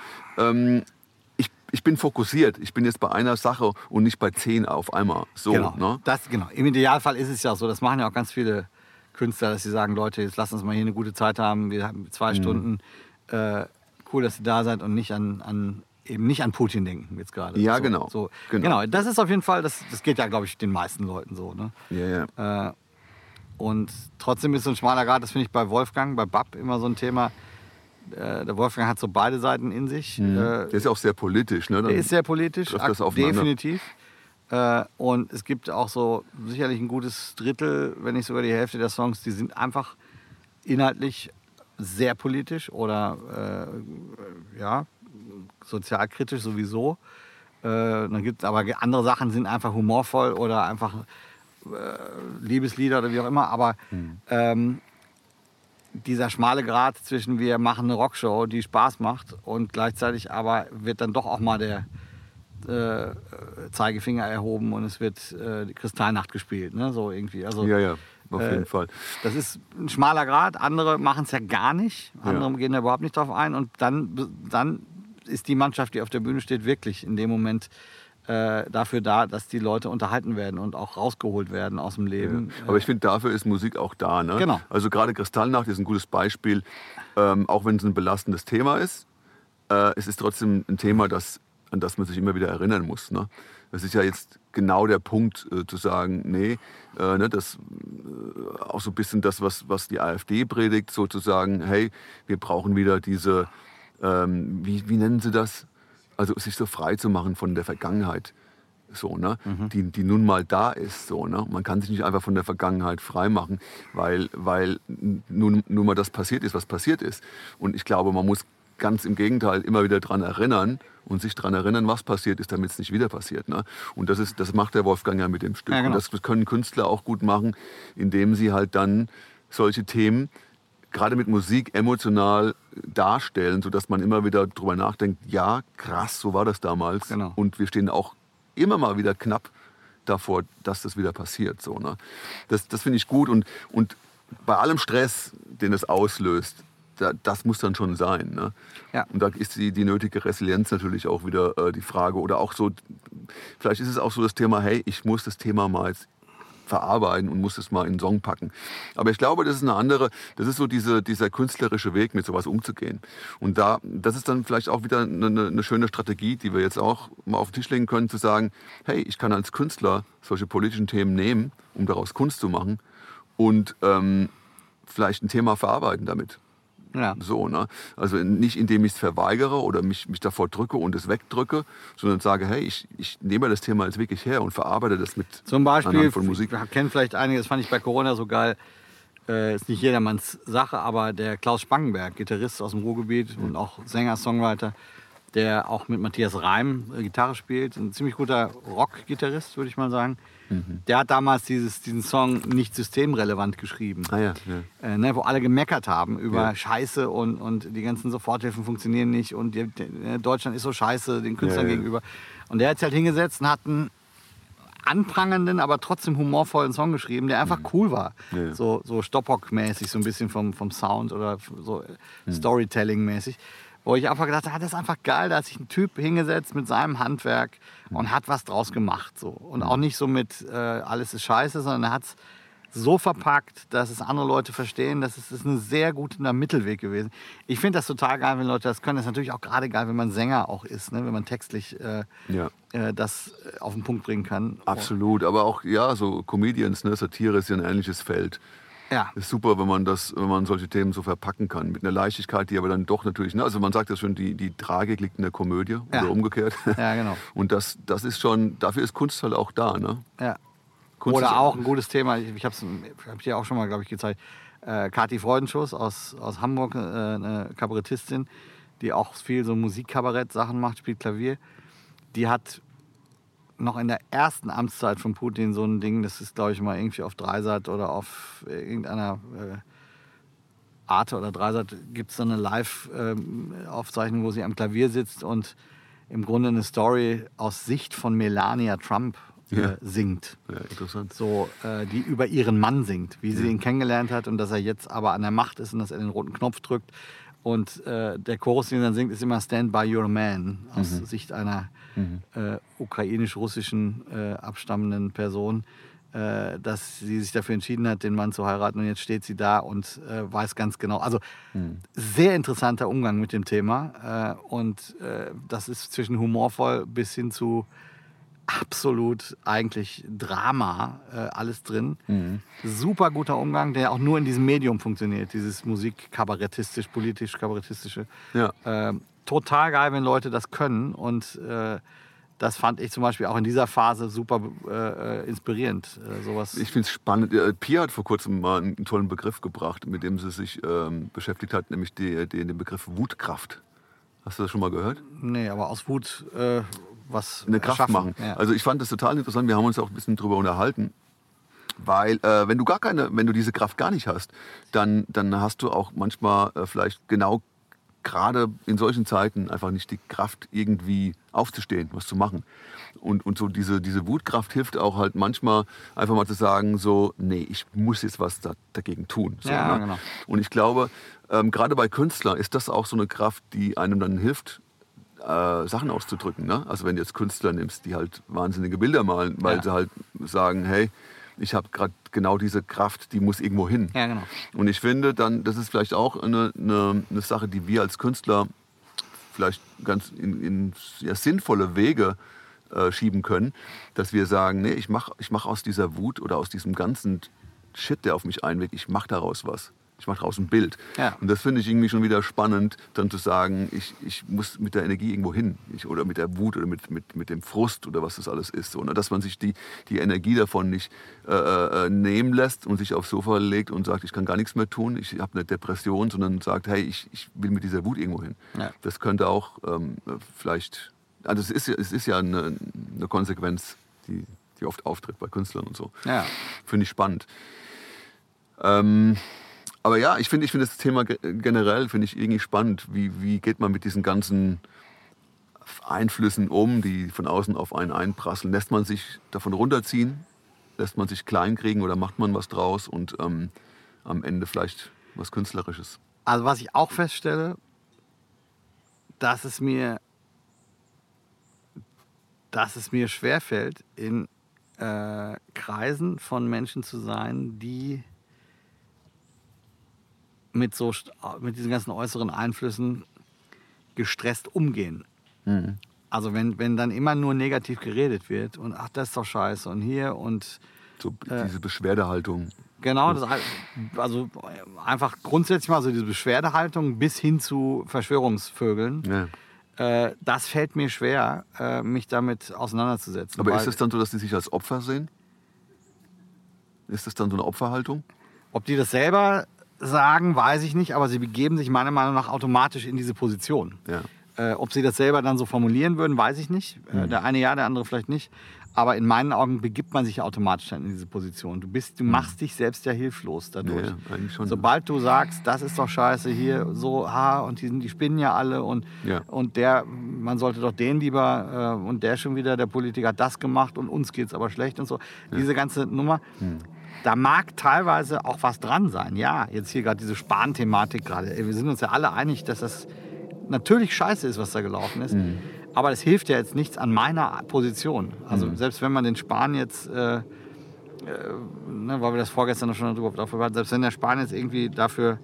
S1: ich bin fokussiert. Ich bin jetzt bei einer Sache und nicht bei 10 auf einmal. So,
S2: Genau.
S1: ne?
S2: Genau. Im Idealfall ist es ja auch so, das machen ja auch ganz viele Künstler, dass sie sagen, Leute, jetzt lasst uns mal hier eine gute Zeit haben. Wir haben 2 Stunden. Cool, dass ihr da seid und nicht an Putin denken jetzt gerade.
S1: Ja,
S2: so,
S1: genau.
S2: Genau, das ist auf jeden Fall, das geht ja, glaube ich, den meisten Leuten so. Ne?
S1: Ja.
S2: Und trotzdem ist so ein schmaler Grad, das finde ich bei Wolfgang, bei Bab immer so ein Thema. Der Wolfgang hat so beide Seiten in sich.
S1: Der ist ja auch sehr politisch. Ne?
S2: Der ist sehr politisch, definitiv. Und es gibt auch so sicherlich ein gutes Drittel, wenn nicht sogar die Hälfte der Songs, die sind einfach inhaltlich sehr politisch oder sozialkritisch sowieso. Dann gibt es aber andere Sachen, sind einfach humorvoll oder einfach Liebeslieder oder wie auch immer. Aber dieser schmale Grat zwischen wir machen eine Rockshow, die Spaß macht und gleichzeitig aber wird dann doch auch mal der Zeigefinger erhoben und es wird die Kristallnacht gespielt, ne? So irgendwie. Also,
S1: ja, auf jeden Fall.
S2: Das ist ein schmaler Grat. Andere machen es ja gar nicht. Andere gehen da überhaupt nicht drauf ein. Und dann ist die Mannschaft, die auf der Bühne steht, wirklich in dem Moment dafür da, dass die Leute unterhalten werden und auch rausgeholt werden aus dem Leben.
S1: Ja. Aber ich finde, dafür ist Musik auch da. Ne?
S2: Genau.
S1: Also gerade Kristallnacht ist ein gutes Beispiel, auch wenn es ein belastendes Thema ist. Es ist trotzdem ein Thema, an das man sich immer wieder erinnern muss. Ne? Das ist ja jetzt genau der Punkt, zu sagen, nee, das auch so ein bisschen das, was die AfD predigt, sozusagen, hey, wir brauchen wieder diese, wie nennen sie das? Also sich so frei zu machen von der Vergangenheit, so, ne? Die nun mal da ist. So, ne? Man kann sich nicht einfach von der Vergangenheit frei machen, weil nun mal das passiert ist, was passiert ist. Und ich glaube, man muss ganz im Gegenteil immer wieder daran erinnern und sich daran erinnern, was passiert ist, damit es nicht wieder passiert. Ne? Und das macht der Wolfgang ja mit dem Stück. Ja, genau. Und das können Künstler auch gut machen, indem sie halt dann solche Themen gerade mit Musik emotional darstellen, sodass man immer wieder drüber nachdenkt, ja, krass, so war das damals.
S2: Genau.
S1: Und wir stehen auch immer mal wieder knapp davor, dass das wieder passiert. So, ne? Das finde ich gut. Und bei allem Stress, den es auslöst, das muss dann schon sein. Ne?
S2: Ja.
S1: Und da ist die nötige Resilienz natürlich auch wieder die Frage. Oder auch so, vielleicht ist es auch so das Thema, hey, ich muss das Thema mal jetzt verarbeiten und muss es mal in einen Song packen. Aber ich glaube, das ist so dieser künstlerische Weg, mit sowas umzugehen. Und das ist dann vielleicht auch wieder eine schöne Strategie, die wir jetzt auch mal auf den Tisch legen können, zu sagen, hey, ich kann als Künstler solche politischen Themen nehmen, um daraus Kunst zu machen und vielleicht ein Thema verarbeiten damit.
S2: Ja.
S1: So, ne? Also nicht, indem ich es verweigere oder mich davor drücke und es wegdrücke, sondern sage, hey, ich nehme das Thema jetzt wirklich her und verarbeite das mit
S2: zum Beispiel
S1: von Musik.
S2: Wir kennen vielleicht einige, das fand ich bei Corona so geil, ist nicht jedermanns Sache, aber der Klaus Spangenberg, Gitarrist aus dem Ruhrgebiet und auch Sänger, Songwriter, der auch mit Matthias Reim Gitarre spielt, ein ziemlich guter Rock-Gitarrist, würde ich mal sagen. Der hat damals diesen Song nicht systemrelevant geschrieben, wo alle gemeckert haben über Scheiße und die ganzen Soforthilfen funktionieren nicht und Deutschland ist so scheiße den Künstlern gegenüber. Und der hat sich halt hingesetzt und hat einen anprangenden, aber trotzdem humorvollen Song geschrieben, der einfach cool war. Ja. So Stoppock-mäßig, so ein bisschen vom Sound oder so Storytelling-mäßig. Wo ich einfach gedacht habe, das ist einfach geil, da hat sich ein Typ hingesetzt mit seinem Handwerk und hat was draus gemacht. So. Und auch nicht so mit alles ist scheiße, sondern er hat es so verpackt, dass es andere Leute verstehen. Das ist ein sehr guter Mittelweg gewesen. Ich finde das total geil, wenn Leute das können. Das ist natürlich auch gerade geil, wenn man Sänger auch ist, ne? Wenn man textlich das auf den Punkt bringen kann.
S1: Absolut, aber auch so Comedians, ne? Satire ist ja ein ähnliches Feld.
S2: Ja.
S1: Ist super, wenn man solche Themen so verpacken kann. Mit einer Leichtigkeit, die aber dann doch natürlich, ne? Also man sagt ja schon, die Tragik liegt in der Komödie oder umgekehrt.
S2: Ja, genau.
S1: Und das ist schon, dafür ist Kunst halt auch da, ne?
S2: Ja.
S1: Kunst
S2: oder auch ein gutes Thema, ich habe dir auch schon mal, glaube ich, gezeigt, Kathi Freudenschuss aus Hamburg, eine Kabarettistin, die auch viel so Musikkabarett-Sachen macht, spielt Klavier. Die hat noch in der ersten Amtszeit von Putin so ein Ding, das ist, glaube ich, mal irgendwie auf Dreisat oder auf irgendeiner Arte oder Dreisat gibt es so eine Live-Aufzeichnung, wo sie am Klavier sitzt und im Grunde eine Story aus Sicht von Melania Trump singt.
S1: Ja, interessant.
S2: So, die über ihren Mann singt, wie sie ihn kennengelernt hat und dass er jetzt aber an der Macht ist und dass er den roten Knopf drückt. Und der Chorus, den er dann singt, ist immer Stand by your man, aus Sicht einer ukrainisch-russischen abstammenden Person, dass sie sich dafür entschieden hat, den Mann zu heiraten. Und jetzt steht sie da und weiß ganz genau. Also sehr interessanter Umgang mit dem Thema. Und das ist zwischen humorvoll bis hin zu absolut eigentlich Drama alles drin. Super guter Umgang, der auch nur in diesem Medium funktioniert, dieses Musik-kabarettistisch, politisch-kabarettistische.
S1: Ja.
S2: Total geil, wenn Leute das können und das fand ich zum Beispiel auch in dieser Phase super inspirierend. Sowas.
S1: Ich finde es spannend. Pia hat vor kurzem mal einen tollen Begriff gebracht, mit dem sie sich beschäftigt hat, nämlich den Begriff Wutkraft. Hast du das schon mal gehört?
S2: Nee, aber aus Wut was
S1: eine Kraft
S2: erschaffen.
S1: machen.
S2: Ja.
S1: Also ich fand das total interessant. Wir haben uns auch ein bisschen drüber unterhalten. Weil wenn du diese Kraft gar nicht hast, dann hast du auch manchmal vielleicht genau gerade in solchen Zeiten einfach nicht die Kraft, irgendwie aufzustehen, was zu machen. Und so diese Wutkraft hilft auch halt manchmal einfach mal zu sagen, so, nee, ich muss jetzt was dagegen tun. So,
S2: Ja,
S1: ne?
S2: genau.
S1: Und ich glaube, gerade bei Künstlern ist das auch so eine Kraft, die einem dann hilft, Sachen auszudrücken. Ne? Also wenn du jetzt Künstler nimmst, die halt wahnsinnige Bilder malen, weil sie halt sagen, hey, ich habe gerade genau diese Kraft, die muss irgendwo hin.
S2: Ja, genau.
S1: Und ich finde dann, das ist vielleicht auch eine Sache, die wir als Künstler vielleicht ganz in sehr sinnvolle Wege schieben können, dass wir sagen, nee, ich mach aus dieser Wut oder aus diesem ganzen Shit, der auf mich einwirkt, ich mache daraus was. Ich mache daraus ein Bild.
S2: Ja.
S1: Und das finde ich irgendwie schon wieder spannend, dann zu sagen, ich muss mit der Energie irgendwo hin. Oder mit der Wut oder mit dem Frust oder was das alles ist. So, ne? Dass man sich die Energie davon nicht nehmen lässt und sich aufs Sofa legt und sagt, ich kann gar nichts mehr tun, ich habe eine Depression, sondern sagt, hey, ich will mit dieser Wut irgendwo hin.
S2: Ja.
S1: Das könnte auch vielleicht, also es ist ja eine Konsequenz, die oft auftritt bei Künstlern und so.
S2: Ja.
S1: Finde ich spannend. Aber ja, ich finde das Thema generell finde ich irgendwie spannend. Wie geht man mit diesen ganzen Einflüssen um, die von außen auf einen einprasseln? Lässt man sich davon runterziehen? Lässt man sich kleinkriegen oder macht man was draus und am Ende vielleicht was Künstlerisches?
S2: Also was ich auch feststelle, dass es mir schwerfällt, in Kreisen von Menschen zu sein, die mit diesen ganzen äußeren Einflüssen gestresst umgehen.
S1: Mhm.
S2: Also wenn dann immer nur negativ geredet wird und ach, das ist doch scheiße und hier und
S1: So diese Beschwerdehaltung.
S2: genau, also einfach grundsätzlich mal so diese Beschwerdehaltung bis hin zu Verschwörungsvögeln.
S1: Ja.
S2: Das fällt mir schwer, mich damit auseinanderzusetzen.
S1: Aber
S2: weil-
S1: ist es dann so, dass die sich als Opfer sehen? Ist das dann so eine Opferhaltung?
S2: Ob die das selber sagen, weiß ich nicht, aber sie begeben sich meiner Meinung nach automatisch in diese Position.
S1: Ja.
S2: Ob sie das selber dann so formulieren würden, weiß ich nicht. Der eine ja, der andere vielleicht nicht. Aber in meinen Augen begibt man sich ja automatisch dann in diese Position. Du machst dich selbst ja hilflos dadurch.
S1: Ja, eigentlich schon.
S2: Sobald du sagst, das ist doch scheiße hier, so, und die spinnen ja alle und man sollte doch den lieber und der schon wieder, der Politiker hat das gemacht und uns geht's aber schlecht und so. Ja. Diese ganze Nummer. Da mag teilweise auch was dran sein. Ja, jetzt hier gerade diese Spahn-Thematik gerade. Wir sind uns ja alle einig, dass das natürlich scheiße ist, was da gelaufen ist. Aber das hilft ja jetzt nichts an meiner Position. Also selbst wenn man den Spahn jetzt, weil wir das vorgestern schon darüber hatten, selbst wenn der Spahn jetzt irgendwie dafür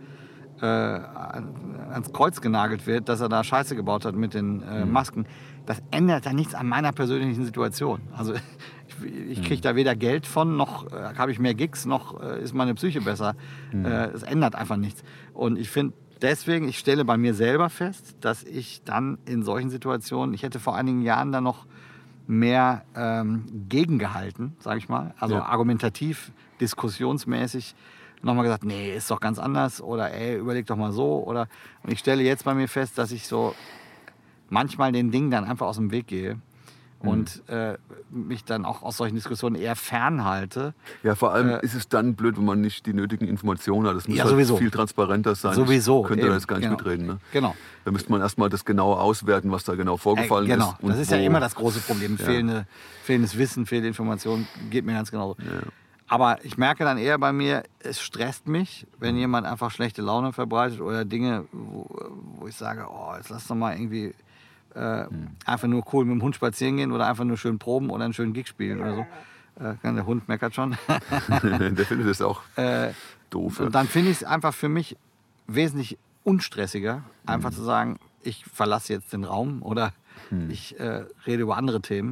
S2: ans Kreuz genagelt wird, dass er da Scheiße gebaut hat mit den Masken, das ändert ja nichts an meiner persönlichen Situation. Also ich kriege da weder Geld von, noch habe ich mehr Gigs, noch ist meine Psyche besser. Es ändert einfach nichts. Und ich finde deswegen, ich stelle bei mir selber fest, dass ich dann in solchen Situationen, ich hätte vor einigen Jahren dann noch mehr gegengehalten, sage ich mal, also argumentativ, diskussionsmäßig nochmal gesagt, nee, ist doch ganz anders oder ey, überleg doch mal so. Und ich stelle jetzt bei mir fest, dass ich so manchmal den Dingen dann einfach aus dem Weg gehe und mich dann auch aus solchen Diskussionen eher fernhalte.
S1: Ja, vor allem ist es dann blöd, wenn man nicht die nötigen Informationen hat. Das muss
S2: Ja,
S1: halt
S2: sowieso.
S1: viel transparenter sein.
S2: Sowieso,
S1: Ich könnte
S2: eben,
S1: da jetzt gar nicht
S2: genau.
S1: mitreden. Ne?
S2: Genau.
S1: Da müsste man erstmal das genau auswerten, was da genau vorgefallen
S2: Genau,
S1: ist. Und
S2: das ist ja
S1: wo.
S2: immer das große Problem.
S1: Ja.
S2: Fehlendes Wissen, fehlende Informationen, geht mir ganz genauso.
S1: Ja.
S2: Aber ich merke dann eher bei mir, es stresst mich, wenn jemand einfach schlechte Laune verbreitet oder Dinge, wo ich sage, oh, jetzt lass doch mal irgendwie einfach nur cool mit dem Hund spazieren gehen oder einfach nur schön proben oder einen schönen Gig spielen oder so. Der Hund meckert schon.
S1: Der findet das auch doof.
S2: Und dann finde ich es einfach für mich wesentlich unstressiger, einfach zu sagen, ich verlasse jetzt den Raum oder ich rede über andere Themen.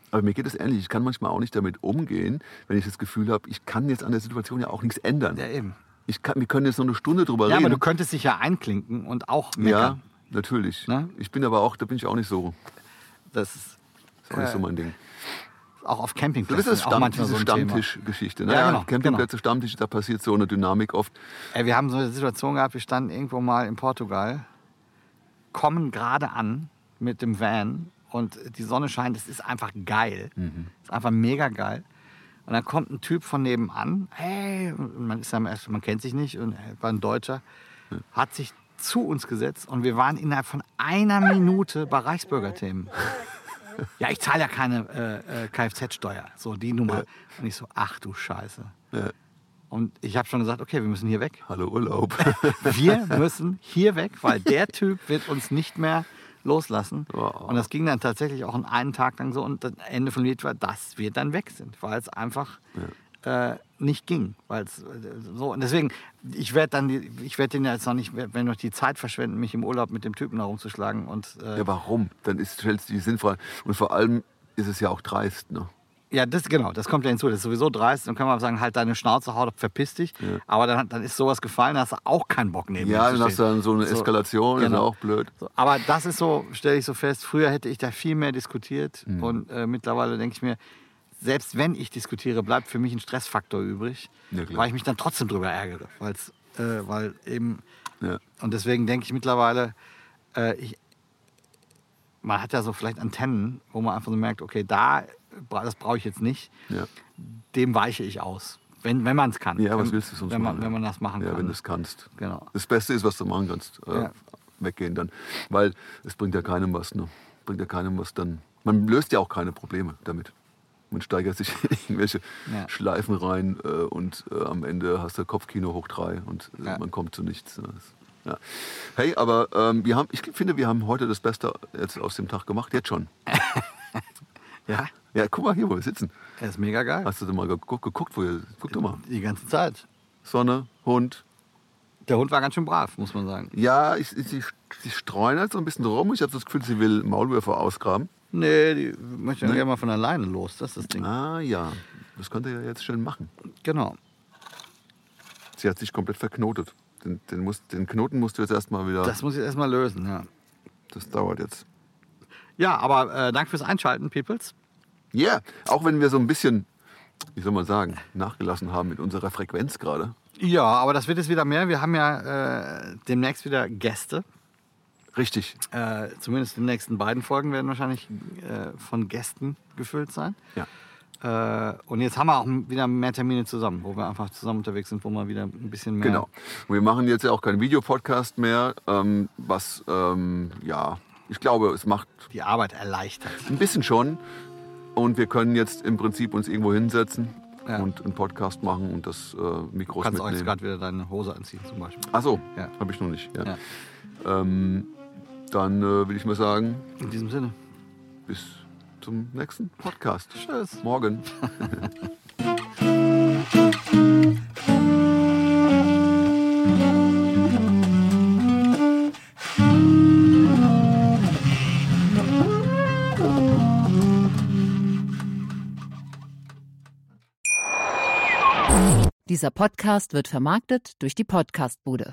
S1: Aber mir geht es ähnlich. Ich kann manchmal auch nicht damit umgehen, wenn ich das Gefühl habe, ich kann jetzt an der Situation ja auch nichts ändern.
S2: Ja, eben.
S1: Wir können jetzt noch eine Stunde drüber
S2: Ja,
S1: reden.
S2: aber du könntest dich ja einklinken und auch meckern.
S1: Ja, natürlich.
S2: Ne?
S1: Ich bin aber auch, da bin ich auch nicht so.
S2: Das ist
S1: Das ist auch nicht so mein Ding.
S2: auch auf
S1: Das
S2: Campingplätzen
S1: ist
S2: auch manchmal so ein Thema.
S1: Stammtischgeschichte. Ne?
S2: Ja, genau,
S1: Campingplätze, Stammtische, da passiert so eine Dynamik oft.
S2: Wir haben so eine Situation gehabt, wir standen irgendwo mal in Portugal, kommen gerade an mit dem Van und die Sonne scheint, es ist einfach geil. Es ist einfach mega geil. Und dann kommt ein Typ von nebenan, hey, und man kennt sich nicht, und er war ein Deutscher, hat sich zu uns gesetzt und wir waren innerhalb von einer Minute bei Reichsbürgerthemen. Ja, ich zahle ja keine Kfz-Steuer, so die Nummer. Und ich so, ach du Scheiße.
S1: Ja.
S2: Und ich habe schon gesagt, okay, wir müssen hier weg.
S1: Hallo Urlaub.
S2: Wir müssen hier weg, weil der Typ wird uns nicht mehr loslassen.
S1: Wow.
S2: Und das ging dann tatsächlich auch einen Tag lang so. Und das Ende vom Lied war, dass wir dann weg sind, weil es einfach nicht ging. Weil's, so. Und deswegen, ich werde den jetzt noch nicht, wenn noch die Zeit verschwenden, mich im Urlaub mit dem Typen herumzuschlagen. Und,
S1: Ja, warum? Dann stellst du die sinnfrei. Und vor allem ist es ja auch dreist. Ne?
S2: ja, das kommt ja hinzu. Das ist sowieso dreist. Dann kann man sagen, halt deine Schnauze, haut ab, verpiss dich. Ja. Aber dann ist sowas gefallen, da hast du auch keinen Bock neben
S1: Ja,
S2: ihm zu
S1: dann hast du
S2: stehen.
S1: dann so eine Eskalation,
S2: genau.
S1: ist ja auch blöd.
S2: So, aber das ist so, stelle ich so fest, früher hätte ich da viel mehr diskutiert. Und mittlerweile denke ich mir, selbst wenn ich diskutiere, bleibt für mich ein Stressfaktor übrig,
S1: Ja, klar.
S2: weil ich mich dann trotzdem drüber ärgere. Weil eben,
S1: Ja.
S2: und deswegen denke ich mittlerweile, man hat ja so vielleicht Antennen, wo man einfach so merkt, okay, das brauche ich jetzt nicht,
S1: Ja.
S2: dem weiche ich aus. Wenn man es kann.
S1: Ja, was willst du sonst
S2: wenn
S1: machen?
S2: man das machen
S1: Ja,
S2: kann.
S1: wenn du es kannst.
S2: Genau.
S1: Das Beste ist, was du machen kannst.
S2: Ja.
S1: Weggehen dann. Weil es bringt ja keinem was. Ne? Bringt ja keinem was dann. Man löst ja auch keine Probleme damit. Man steigert sich in irgendwelche Schleifen rein und am Ende hast du Kopfkino hoch 3 und man kommt zu nichts. Ja. Hey, aber ich finde, wir haben heute das Beste jetzt aus dem Tag gemacht. Jetzt schon.
S2: Ja,
S1: Ja, guck mal hier, wo wir sitzen.
S2: das ist mega geil.
S1: Hast du denn mal geguckt, wo ihr... Guck doch mal.
S2: Die ganze Zeit.
S1: Sonne, Hund.
S2: Der Hund war ganz schön brav, muss man sagen.
S1: Ja, sie streunert so ein bisschen rum. Ich habe das Gefühl, sie will Maulwürfe ausgraben.
S2: Nee, die möchte ja gerne mal von alleine los. Das ist das Ding.
S1: Ah ja, das könnte ja jetzt schön machen.
S2: Genau.
S1: Sie hat sich komplett verknotet. Den Knoten musst du jetzt erstmal wieder...
S2: Das muss ich erstmal lösen, ja.
S1: Das dauert jetzt.
S2: Ja, aber danke fürs Einschalten, Peoples.
S1: Ja, yeah. Auch wenn wir so ein bisschen, wie soll man sagen, nachgelassen haben mit unserer Frequenz gerade.
S2: Ja, aber das wird jetzt wieder mehr. Wir haben ja demnächst wieder Gäste.
S1: Richtig.
S2: Zumindest die nächsten beiden Folgen werden wahrscheinlich von Gästen gefüllt sein.
S1: Ja.
S2: Und jetzt haben wir auch wieder mehr Termine zusammen, wo wir einfach zusammen unterwegs sind, wo wir wieder ein bisschen mehr...
S1: Genau. Und wir machen jetzt ja auch keinen Videopodcast mehr, was, ich glaube, es macht
S2: die Arbeit erleichtert.
S1: ein bisschen schon. Und wir können jetzt im Prinzip uns irgendwo hinsetzen und einen Podcast machen und das Mikros
S2: Du kannst auch jetzt
S1: mitnehmen.
S2: gerade wieder deine Hose anziehen zum Beispiel.
S1: Ach so,
S2: Ja.
S1: habe ich noch nicht. Ja.
S2: Ja.
S1: Dann will ich mal sagen,
S2: In diesem Sinne.
S1: bis zum nächsten Podcast.
S2: Tschüss.
S1: Morgen.
S3: Dieser Podcast wird vermarktet durch die Podcastbude.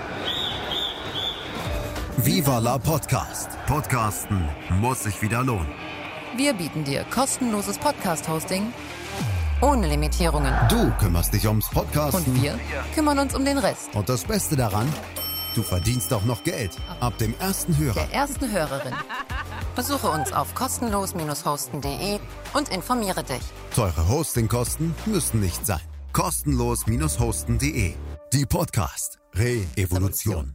S4: Viva la Podcast. Podcasten muss sich wieder lohnen.
S5: Wir bieten dir kostenloses Podcast-Hosting ohne Limitierungen.
S4: Du kümmerst dich ums Podcasten.
S5: Und wir kümmern uns um den Rest.
S4: Und das Beste daran, du verdienst auch noch Geld. Ab dem ersten Hörer.
S5: Der ersten Hörerin. Besuche uns auf kostenlos-hosten.de und informiere dich.
S4: Teure Hostingkosten müssen nicht sein. Kostenlos-hosten.de. Die Podcast Re-Evolution.